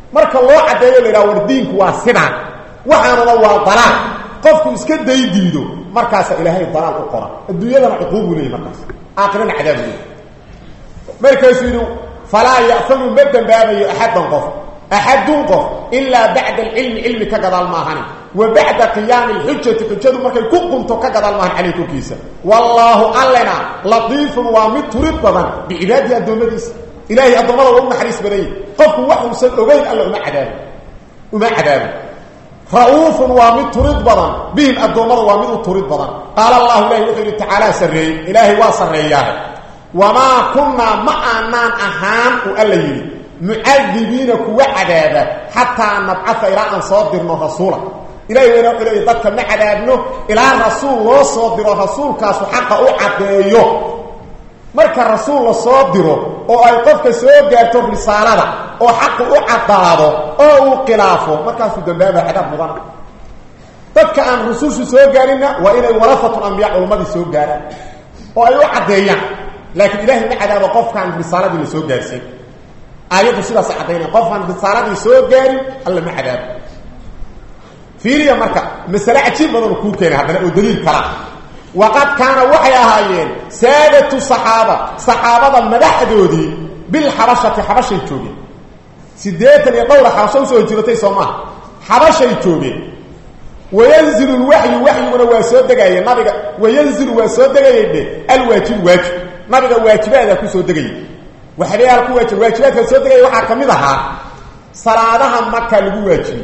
marka loo cadeeyo leeyahay war diinku waa sidaan waxaana waa dalaal qofku iska daydiido markaas ilaahay dalaal u qora adduunyadana ciqoob u leeyahay markaas aakhirana cadaab u leeyahay markaas yidhi falaa ya'famu madan baabayo axadan qof axadun qof ilaa bacda alcilmi cilmi ka gadaal maahani wa bacda qiyaami alxujati xujadu markay ku qunto ka gadaal maahan caleyh korkiisa wallaahu allena latiifun waa mid turid badan bicibaadihi addoommadiisa ilaahay addoommada waa u naxariis badayay qofku wax uusan ogeyn alla uma cadaabo uma cadaabo ra'uufun waa mid turid badan bihim addoommada waa mid u turid badan qaala allahu ilahi wuxuu yidhi tacaala sarreeyey ilaahay waa sarreeyaa wamaa kunnaa ma aanaan ahaan uu alla yidhi mucadibiina kuwa cadaaba xataa nabcaa ilaa aan soo dirno rasuula ilahay wayna wuxuu leeyahy dadka ma cadaabno ilaa rasuul loo soo diro rasuulkaasu xaqa u caddeeyo marka rasuul la soo diro oo ay qofka soo gaarto risaalada oo xaqa u caddaado oo uu khilaafo markaasuu dambaaba cadaab mudan dadka aan rusushu soo gaarinna waa inay warafatul ambiya culummadii soo gaaraan oo ay u caddeeyaan laakiin ilaahay ma cadaabo qofkaan risaaladii la soo gaarsiin aayaddu sidaas caddaynaya qofkaan risaaladii soo gaarin alla ma cadaabo fiiriya marka masale cajiib badan kuu keenay haddana oo daliil kala waqad kaana waxay ahaayeen saadatu saxaaba saxaabada madaxdoodii bilxabashati xabashay joogeen sideetan iyo dhowra xabasho usoo jiratay soo maaha xabashay joogeen wayanzilu lwaxyu waxyiguna waa soo degaya nabiga wayanzilu waa soo degayay dhe alwaajib waajib nabiga waajibaada ku soo degayay waxyaal ku waajib waajibaadka soo degayay waxaa ka mid ahaa salaadaha maka lagu waajibiyey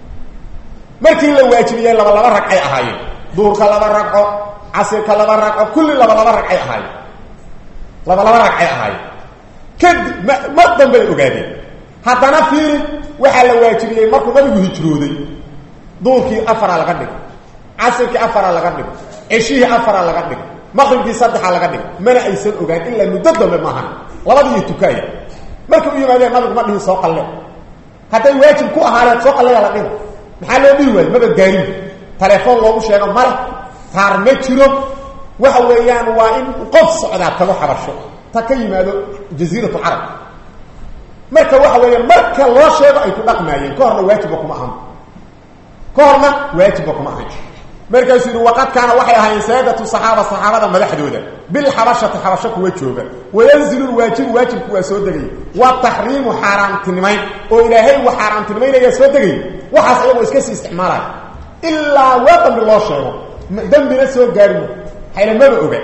markii la waajibiyey laba laba ragcay ahaayeen duurka laba ragco casirka laba ragco kulli laba laba ragcay ahaayeen laba laba ragcay ahaayeen kadib ma dambay ogaadeen haddana fiiri waxaa la waajibiyey markuu nabigu hijrooday duurkii afaraa laga dhigay casirkii afaraa laga dhigay ceshihii afaraa laga dhigay maqribkii saddexaa laga dhigay mana aysan ogaan ilaa muddo dambe maahan labadii tukaaya markay u yimaadeen nabigu ma dhihin soo qalleen hadday waajib ku ahaaneed soo qalleeyaa la dhihi maxaa loo dhihi waayo maba gaarin telefoon loogu sheego male taar ma jiro waxa weeyaan waa in qof socdaa tago xabasho ta ka yimaado jasiiratu carab marka waxa weeyaan marka loo sheego ay ku dhaqmaayeen ka horna waajibba kuma ahan ka horna waajibba kuma ahan markaasuu yidhi waqad kaana waxay ahaayeen saadatu saxaaba saxaabada madaxdooda bilxabashati xabasho kuwa jooga wayanzilu lwaajibu waajibku waa soo degay wataxriimu xaaraamtinimayn oo ilaahay uu xaaraamtinimaynaya soo degay waxaas ayagoo iska sii isticmaalaya ilaa waa dambi loo sheego dembina soo gaarimo haylamaba oga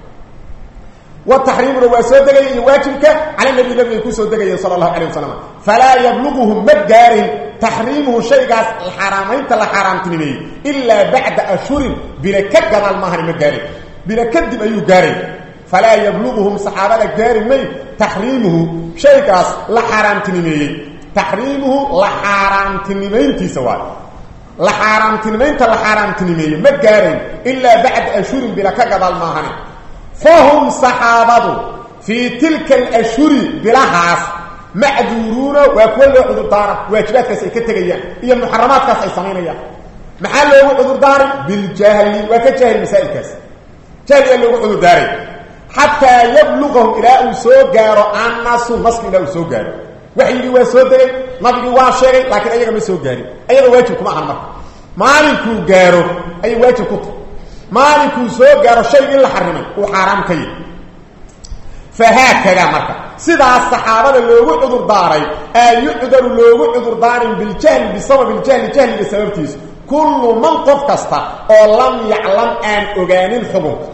wataxriimuna waa soo degaya iyo waajibka cala nabi nabiga ku soo degaya sala allahu calayh wasalam falaa yabluguhum ma gaarin taxriimuhu shaygaas xaaraamaynta la xaaraamtinimeeyey ilaa bacda ashhurin bila ka gadaal maahani ma gaarin bila kadib ayuu gaaray falaa yabluguhum saxaabada gaari may taxriimuhu shaygaas la xaaraamtinimeeyey taxriimuhu la xaaraamtinimayntiisa waa la xaaraamtinimaynta la xaaraamtinimeeyey ma gaarayn ilaa bacda ashhurin bila ka gadaal maahani fahum saxaabadu fii tilka alashhuri bilahaas macduuruuna waa kuwa loo cudurdaara waajibaadkaas ay ka tegayaan iyo muxaramaadkaas ay samaynayaan maxaa loogu cudurdaaray biljahli waa ka jaahil masaa'ilkaas jahliyaa loogu cudurdaaray xataa yablugahum ilaa uu soo gaaro annasu naski ilaa uu soo gaaro waxyigii waa soo degay nabigii waa sheegay laakiin ayaga ma soo gaarin ayada waajib kuma ahan marka maalinkuu gaaro ayay waajib ku tahay maalinkuu soo gaaro shay in la xarimay uu xaaraam ka yahy fahaakadaa marka sidaas saxaabada loogu cudurdaaray aa yucdaru loogu cudurdaarin biljahli bisababi ljahli jahliga sababtiisa kullu man qof kasta oo lam yaclam aan ogaanin xukunka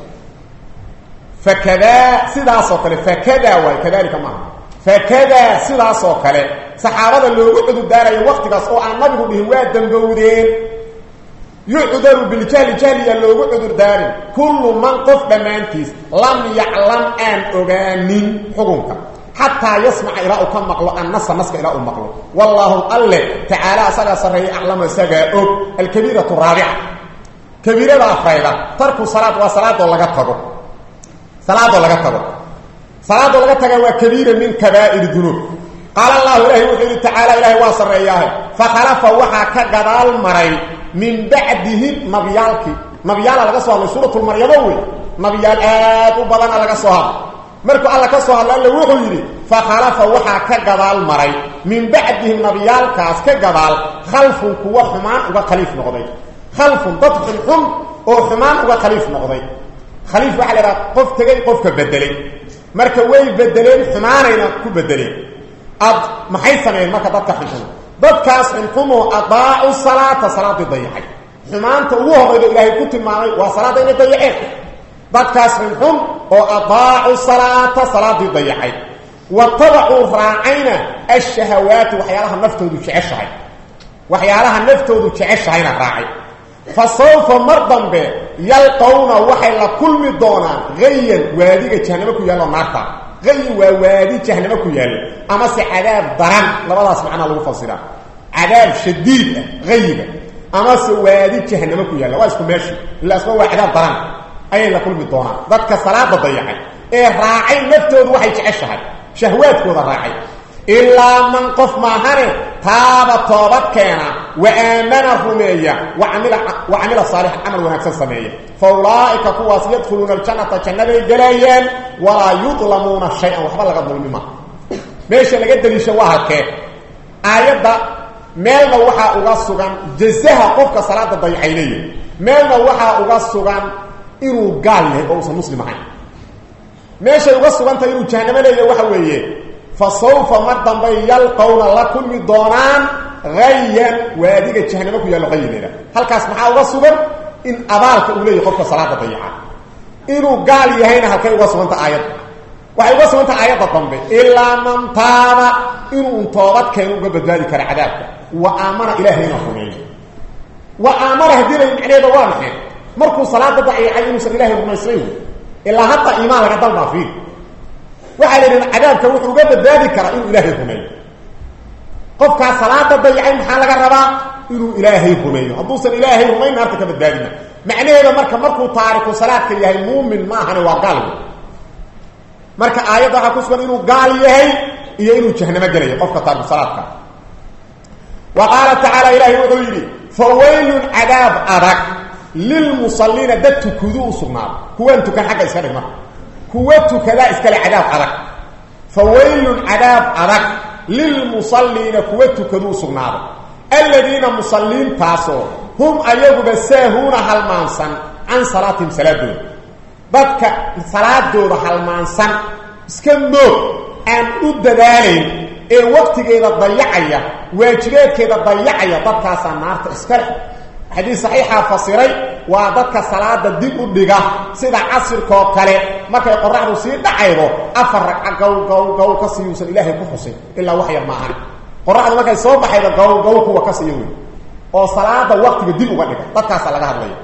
fakadaa sidaasoo kale fakadaa waay kadalika maaha fakadaa sidaasoo kale saxaabada loogu cudurdaarayo waqtigaas oo aan nabigu dhihin waa dambowdeen yucdaru biljahli jahliya loogu cudurdaarin kullu man qof dhammaantiis lam yaclam aan ogaanin xukunka xataa yasmaca ilaa uu ka maqlo annasa naska ilaa uu maqlo wallaahu alle tacaala asagaa sarreeya aclamu isagaa og alkabiiratu raabica kabiirada afrayda tarku salaad waa salaadoo laga tago salaadoo laga tago salaadoo laga taga waa kabiira min kabaa'ir dunuub qaala allahu ilahi wuxuu yidhi tacaala ilaahay waa sarreeyaahe fakhalafa waxaa ka gadaal maray min bacdihim nabiyaalkii nabiyaala laga soo hadlay suuratulmaryamo wey nabiyaal aad u badana laga soo hadlay markuu alla ka soo hadla alla wuxuu yidhi فخلف وحا كغدال مري من بعدهم نبيال كاس كغدال خلف كو حمان وخليف نقضي خلف ضد الحم او حمان وخليف نقضي خليف waxa la qof tagay qofka bedelay marka way bedeleen xumaanayna ku bedeleen ad maxay sameeyeen marka dadka xishan dadkaas inkumo adaa salaata salaati dayay xumaanta ugu horeyda ilaahay ku tilmaamay waa salaada inay dayaceen dadkaas inkum oo adaa salaata salaati dayay واتبعوا راعينا الشهوات وحيالها نفتودو جعشهاي وحيالها نفتودو جعشهاي راعي فسوف مرضا به يلقون وحي لكل دونا غيا وادي جهنم كو يالو نارتا غي وادي جهنم كو يالو اما سي عذاب ضرن لبداس معنا لو فسرا عذاب شديد غيب اما سي وادي جهنم كو يالو واسكو ماشي لا اسمه عذاب ضرن اي لكل دونا ذاتك صلاه ضيعي ايه راعي نفتودو وحي جعشهاي شهوات كودا راعي إلا من قف ما هنه تاب توبت كينا وآمن الرمية وعمل, وعمل صالح عمل ونكسر سمية فأولئك كواس يدخلون الجنة جنة الجليين ولا يظلمون شيئا وحبا لغا ظلمما ماشي لقد لي شواها كيف آيات دا ميلنا وحا أغسطان جزيها قفك صلاة الضيعينية ميلنا وحا أغسطان إنو قال له أوسى مسلمين ماشي يوصل انت يرو جهنم ليه waxa weeye فسوف مدن يلقون لكم دونان غيا واديga جهنم ku yaalo qayleeda halkaas maxaa uga sugan in abaalka uu leeyahay qofka salaada dayaca inuu gaal yahayna halkay uga suganta aayad waxay uga suganta aayada dambe illa man taaba inuu toobad keeno uga badbaadi kara cadaabka wa aamana ilaahayna rumeeyay wa aamara hadii macneeda waa maxay markuu salaada dayacay inuu ilaahay rumeeyay إلا حتى إيمان لك ضلنا فيه وحالي لأن عذابك وحوك بدادي كرا إنه إلهي همي قفك صلاة ضيعين محالك الربا إنه إلهي همي حدوثا إلهي همي نارتك بدادينا معنى إذا مركا مركو طارق صلاة كليهي مؤمن ما هني وقالوا مركا آيات حكوسبا إنه قال يهي إيه إنه جهنم جليه قفك طارق صلاة وقال تعالى إلهي وغيري فويل عذاب أرك للمصلين دت كذو صنار كوانتو كان حاجه اسكله ما كوانتو كذا اسكله عذاب ارك فويل عذاب ارك للمصلين كوانتو كذو صنار الذين مصلين تاسو هم ايغو بسهون هلمانسن عن صلاتهم صلاتهم بدك صلاه دور هلمانسن اسكندو ان وددالين ee waqtigeeda dayacaya waajibaadkeeda dayacaya dadkaas naarta iskale حديث صحيحة فصيري وادتك صلاة ديب ودقا سيدا عصر كو كالي مكا يقرح رسير دعيبو أفرق قو قو قو كسي يوصل إلهي كحسي إلا وحي معها قرح مكا يصوب حيدا قو قو كو كسي يوي وصلاة وقت ديب ودقا دتك صلاة هذا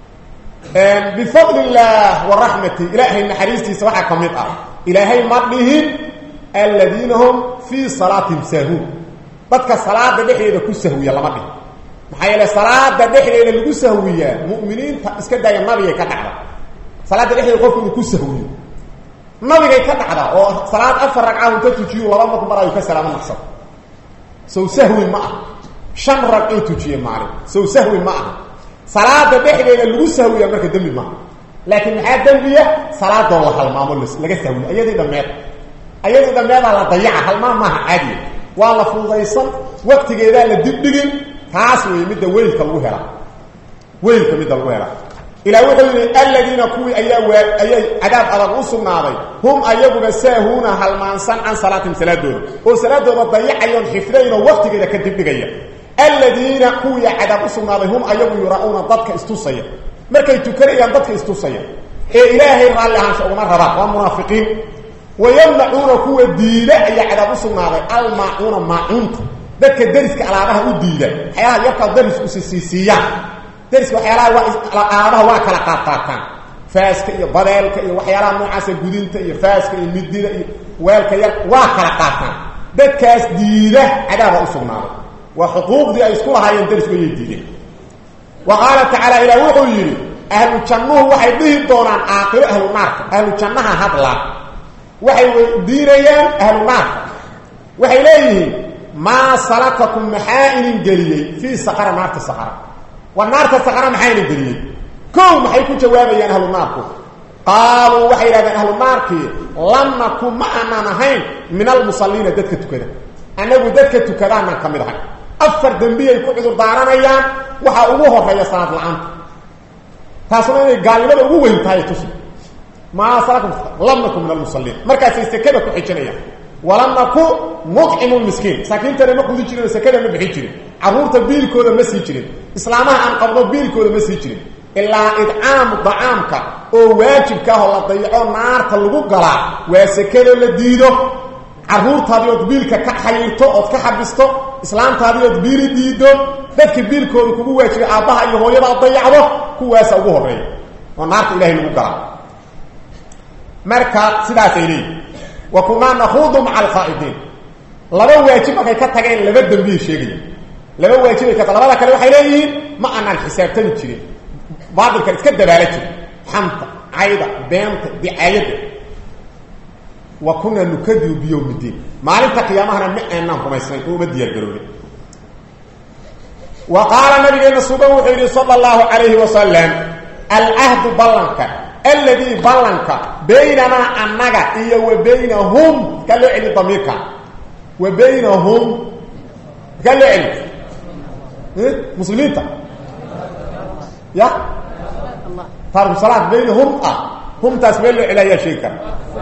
بفضل الله ورحمة إلهي إن حديثي سواحة كميطة إلهي مرضيهم الذين هم في صلاة سهو دتك صلاة دحي إذا كسهو يلا مرضي maxay salaada dhexdeeda lagu sahwiyaa muuminiinta iska daaya nabiga ka dhacda salaada dhexdeeda qofku uu ku sahwiyo nabiga ka dhacda oo salaad afar ragcad uu tujiyo laba mar marayo ka salaamo naqsad soo sahwi ma ah shan ragcad tujiyo maalin soo sahwi ma ah salaada dhexdeeda lagu sahwiyaa marka dambi ma laakiin maxaa dambiya salaada la halmaamo laga sahwiyo ayadii dhameed ayadii dhameed la dayaca halmaam ma caadi waa la fudaysan waqtigeeda la dibdhigin taas way mid weelka lagu hela weelka mid lagu hela ila wuxuu alladina kuwi ayaa ayay cadaab adag u sugnaaday hum ayagu basaahuna halmaansan an salaatin salaadooda oo salaadooda dayacayon xifdayna waqtigeeda ka dibdhigaya alladina kuwi cadaab u sugnaaday hum ayagu yurauna dadka istusaya markay tukanayaan dadka istusaya ee ilaahay raali ahaansho uma raba waa munaafiqiin wayamna'una kuwa diida ayaa cadaab u sugnaaday almaa'una maa'unta dadka dariska alaabaha u diida xayaha yarka darisku siisiiyaan darisku waxyaalaha waa alaabaha waa kala qaadqaataan faaska iyo badeelka iyo waxyaalaha noocaas gudinta iyo faaska iyo midida iyo weelka yar waa kala qaataan dadkaas diida cadaaba u sugnaaday wa xuquuqdii ay isku lahaayeen darisku ay diideen وقال تعالى إلى وحي أهل الجنة وحي به دونان آخر أهل النار أهل الجنة هدلا وحي ديريان أهل النار وحي ليه ما سلككم محائل قليل في سقر نار السقر والنار السقر محائل قليل كل محيكو جوابي أهل النار qaaluu waxay yidhahdeen ahlu naarkii lam nakun ma aanaan ahayn min almusalliina dadka tukada annagu dadka tukadaanaan ka mid ahay afar dembiyay ku cudur daaranayaan waxaa ugu horeeya salaad la-aanta taasna inay gaalnimada ugu weyn tahay tusi maa salakum lam nakun min almusalliin markaasay sekada ku xijinayaan walam nakun nudcimu lmiskiin masaakiintana ma qudi jirin sekada ma bixin jirin carruurta biilkooda ma sii jirin islaamaha aan qabno biilkooda ma sii jirin ilaa idcaamu dacaamka oo waajibka ah oo la dayaco naarta lagu galaa waa sekada la diido carruurtaadii ood biilka ka xayirto ood ka xabisto islaamtaadii ood biili diido dadka biilkooda kugu waajibay aabbaha iyo hooyada dayacdo kuwaasa ugu horeeya oo naarta ilahay lagu galaa marka sidaasay leeyihin wa kunaa nakhuudu maca alkhaa'idiin laba waajib markay ka tageen laba dembiyay sheegaya laba waajibay ka labada kale waxay leeyihiin ma aanaan xisaabtami jirin baadilkan iska dabaala jira xanta cayda beenta dicaayadda wa kunaa nukadibu biyowmi ddiin maalinta qiyaamahana ma aanaan rumaysnayn oo uma diyaargaroobin wa qaala nabigeena sugan wuxuu yidhi sala allahu calayhi wasalam alcahdu ballanka alladii ballanka baynanaa annaga iyo wa baynahum ka loo celi damiirka wa baynahum ka loo celi muslimiinta ya taariku salaad baynahum ah humtaas meel loo celayaa sheegi kara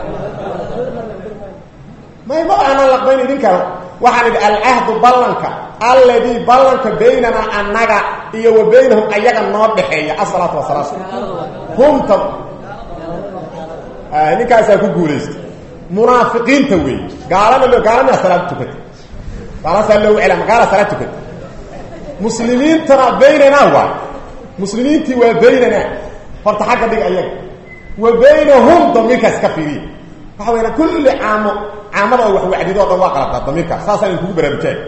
may ma aanaan laqbayn idinka waxaan idhi alcahdu ballanka alladii ballanka baynanaa annaga iyo wa baynahum ayaga noo dhexeeya asalaatu wasalaam humta ninkaasaa ku guulaystay munaafiqiinta wey gaalana loo gaalana salaad tukatay gaalasaa loogu celaa magaala salaad tukatay muslimiintana baynanaa waay muslimiintii waa baynanaa horta xagga dhig ayaga wa baynahum damiirkaas ka fiiriya waxa weyna kulli caamo caamada oo wax wacdido o dhan waa qalabtaa damiirkaas saasaan in kugu baraarujay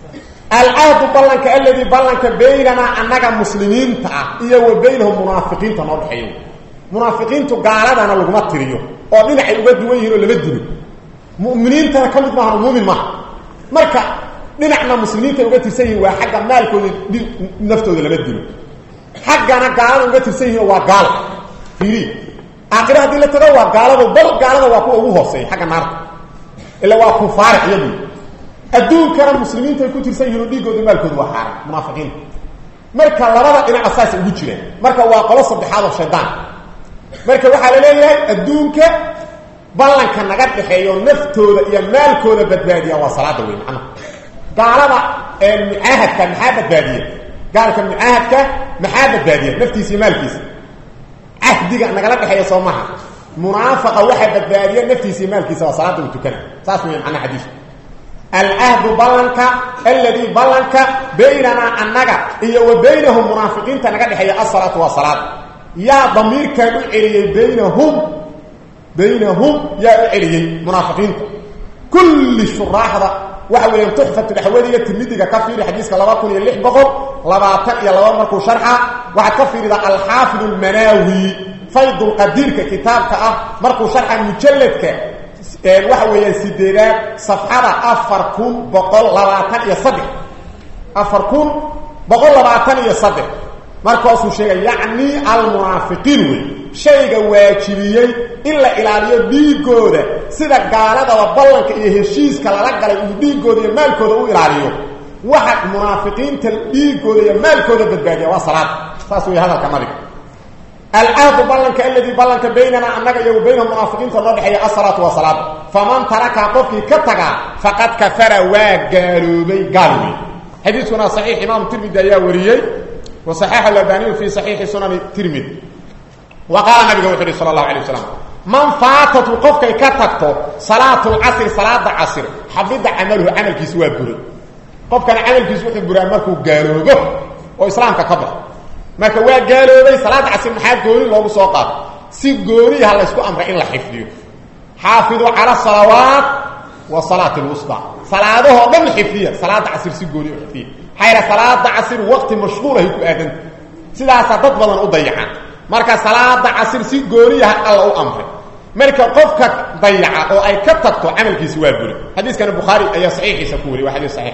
alcahdu ballanka alladii ballanka baynanaa annaga muslimiinta ah iyo wa baynahum munaafiqiinta noo dhexeeyo munaafiqiintu gaaladana laguma tiriyo oo dhinacay uga duwan yihiin oo lama dilo mu'miniintana ka mid maahan muumin maaha marka dhinacna muslimiinta uga tirsan yihiin waa xagga maalkooda naftooda lama dilo xaggana gaalada uga tirsan yihiin waa gaal fiiri aakhira haddii la tago waa gaalada bal gaalada waa kuwa ugu hooseeya xagga naarta ila waa kufaar iyadu adduunkana muslimiinta ay ku tirsan yihiin oo dhiigooda maalkooda waa xaaran munaafiqiinta marka labada dhinac asaas ugu jiraan marka waa qolo saddexaad oo shaydaan marka waxaa la leeyahay adduunka ballanka naga dhexeeyo naftooda iyo maalkooda badbaadiya waa salaada wey macnaha gaalada ee mucaahadka maxaa badbaadiya gaalka mucaahadka maxaa badbaadiya naftiisa iyo maalkiisa cahdiga nagala dhexeeya soo maha munaafaqa waxaa badbaadiya naftiisa iyo maalkiisa waa salaada uu tukana saas wey macnaha xadiisku alcahdu ballanka alladii ballanka baynanaa annaga iyo wa baynahum munaafiqiinta naga dhexeeya asalaatu waa salaada yaa damiirkaan u celiyey baynahum baynahum yaa u celiyey munaafiqiinta kulli shuraaxda waxa weeyaan tuxfatu dhaxwadiga timidiga ka fiiri xadiiska laba kun iyo lix boqol labaatan iyo laba markuu sharxa waxaad ka fiiridaa alxaafid almanaawi faydulqadiirka kitaabka ah markuu sharxa mujalladka waxa weeyaan sideedaad safxada afar kun boqol labaatan iyo saddex afar kun boqol labaatan iyo saddex markaasuu sheegay yacni almunaafiqiin wey shayga waajibiyey in la ilaaliyo dhiigooda sida gaaladaba ballanka iyo heshiiska lala galay uu dhiigooda iyo maalkooda u ilaaliyo waxa munaafiqiinta dhiigooda iyo maalkooda badbaadiya waa salaad saas wey hadalka nabiga alcahdu ballanka alladii ballanka baynanaa annaga iyo baynahum munaafiqiinta noo dhexeeya asalaatu waa salaada faman taraka qofkii ka tagaa faqad kafara waa gaaloobay gaal wey xadiiskuna saxiix imaam tirmidi ayaa wariyey وصحيح الألباني في صحيح سنن الترمذي وقال النبي محمد صلى الله عليه وسلم من فاتت قفك كتكتو صلاة العصر صلاة العصر حبيد عمله عمل كيسوا بري قفك عمل كيسوا بري مركو غالوبه واسلام كبر مركو وا غالوبي صلاة العصر ما غوري لو سو قاد سي غوري هلا اسكو امر ان لا حفظيو حافظوا على الصلوات وصلاة الوسطى صلاته ضمن حفظيه صلاة العصر سي غوري حفظيه حير صلاة عصر وقت مشغولة يكون آدم سلاسة تطبضا أضيعا مركا صلاة عصر سي قوريها الله أمره مركا قفك ضيعا أو أي كتبتو عمل في سواب بوري حديث كان البخاري أي صحيح يسكوري وحديث صحيح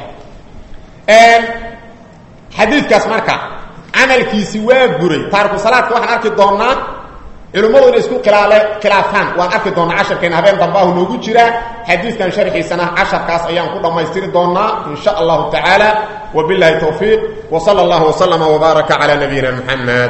آن حديث كاس مركا عمل في سواب بوري تارك صلاة واحد أركي الضونا علماء اسكو خلافان وان اركي دونا عشر كان هبين ضباه نوغو جيرا حديث كان شرحي سنه عشر كاس ايام كو دمايستير دونا ان شاء الله تعالى وبالله التوفيق وصلى الله وسلم وبارك على نبينا محمد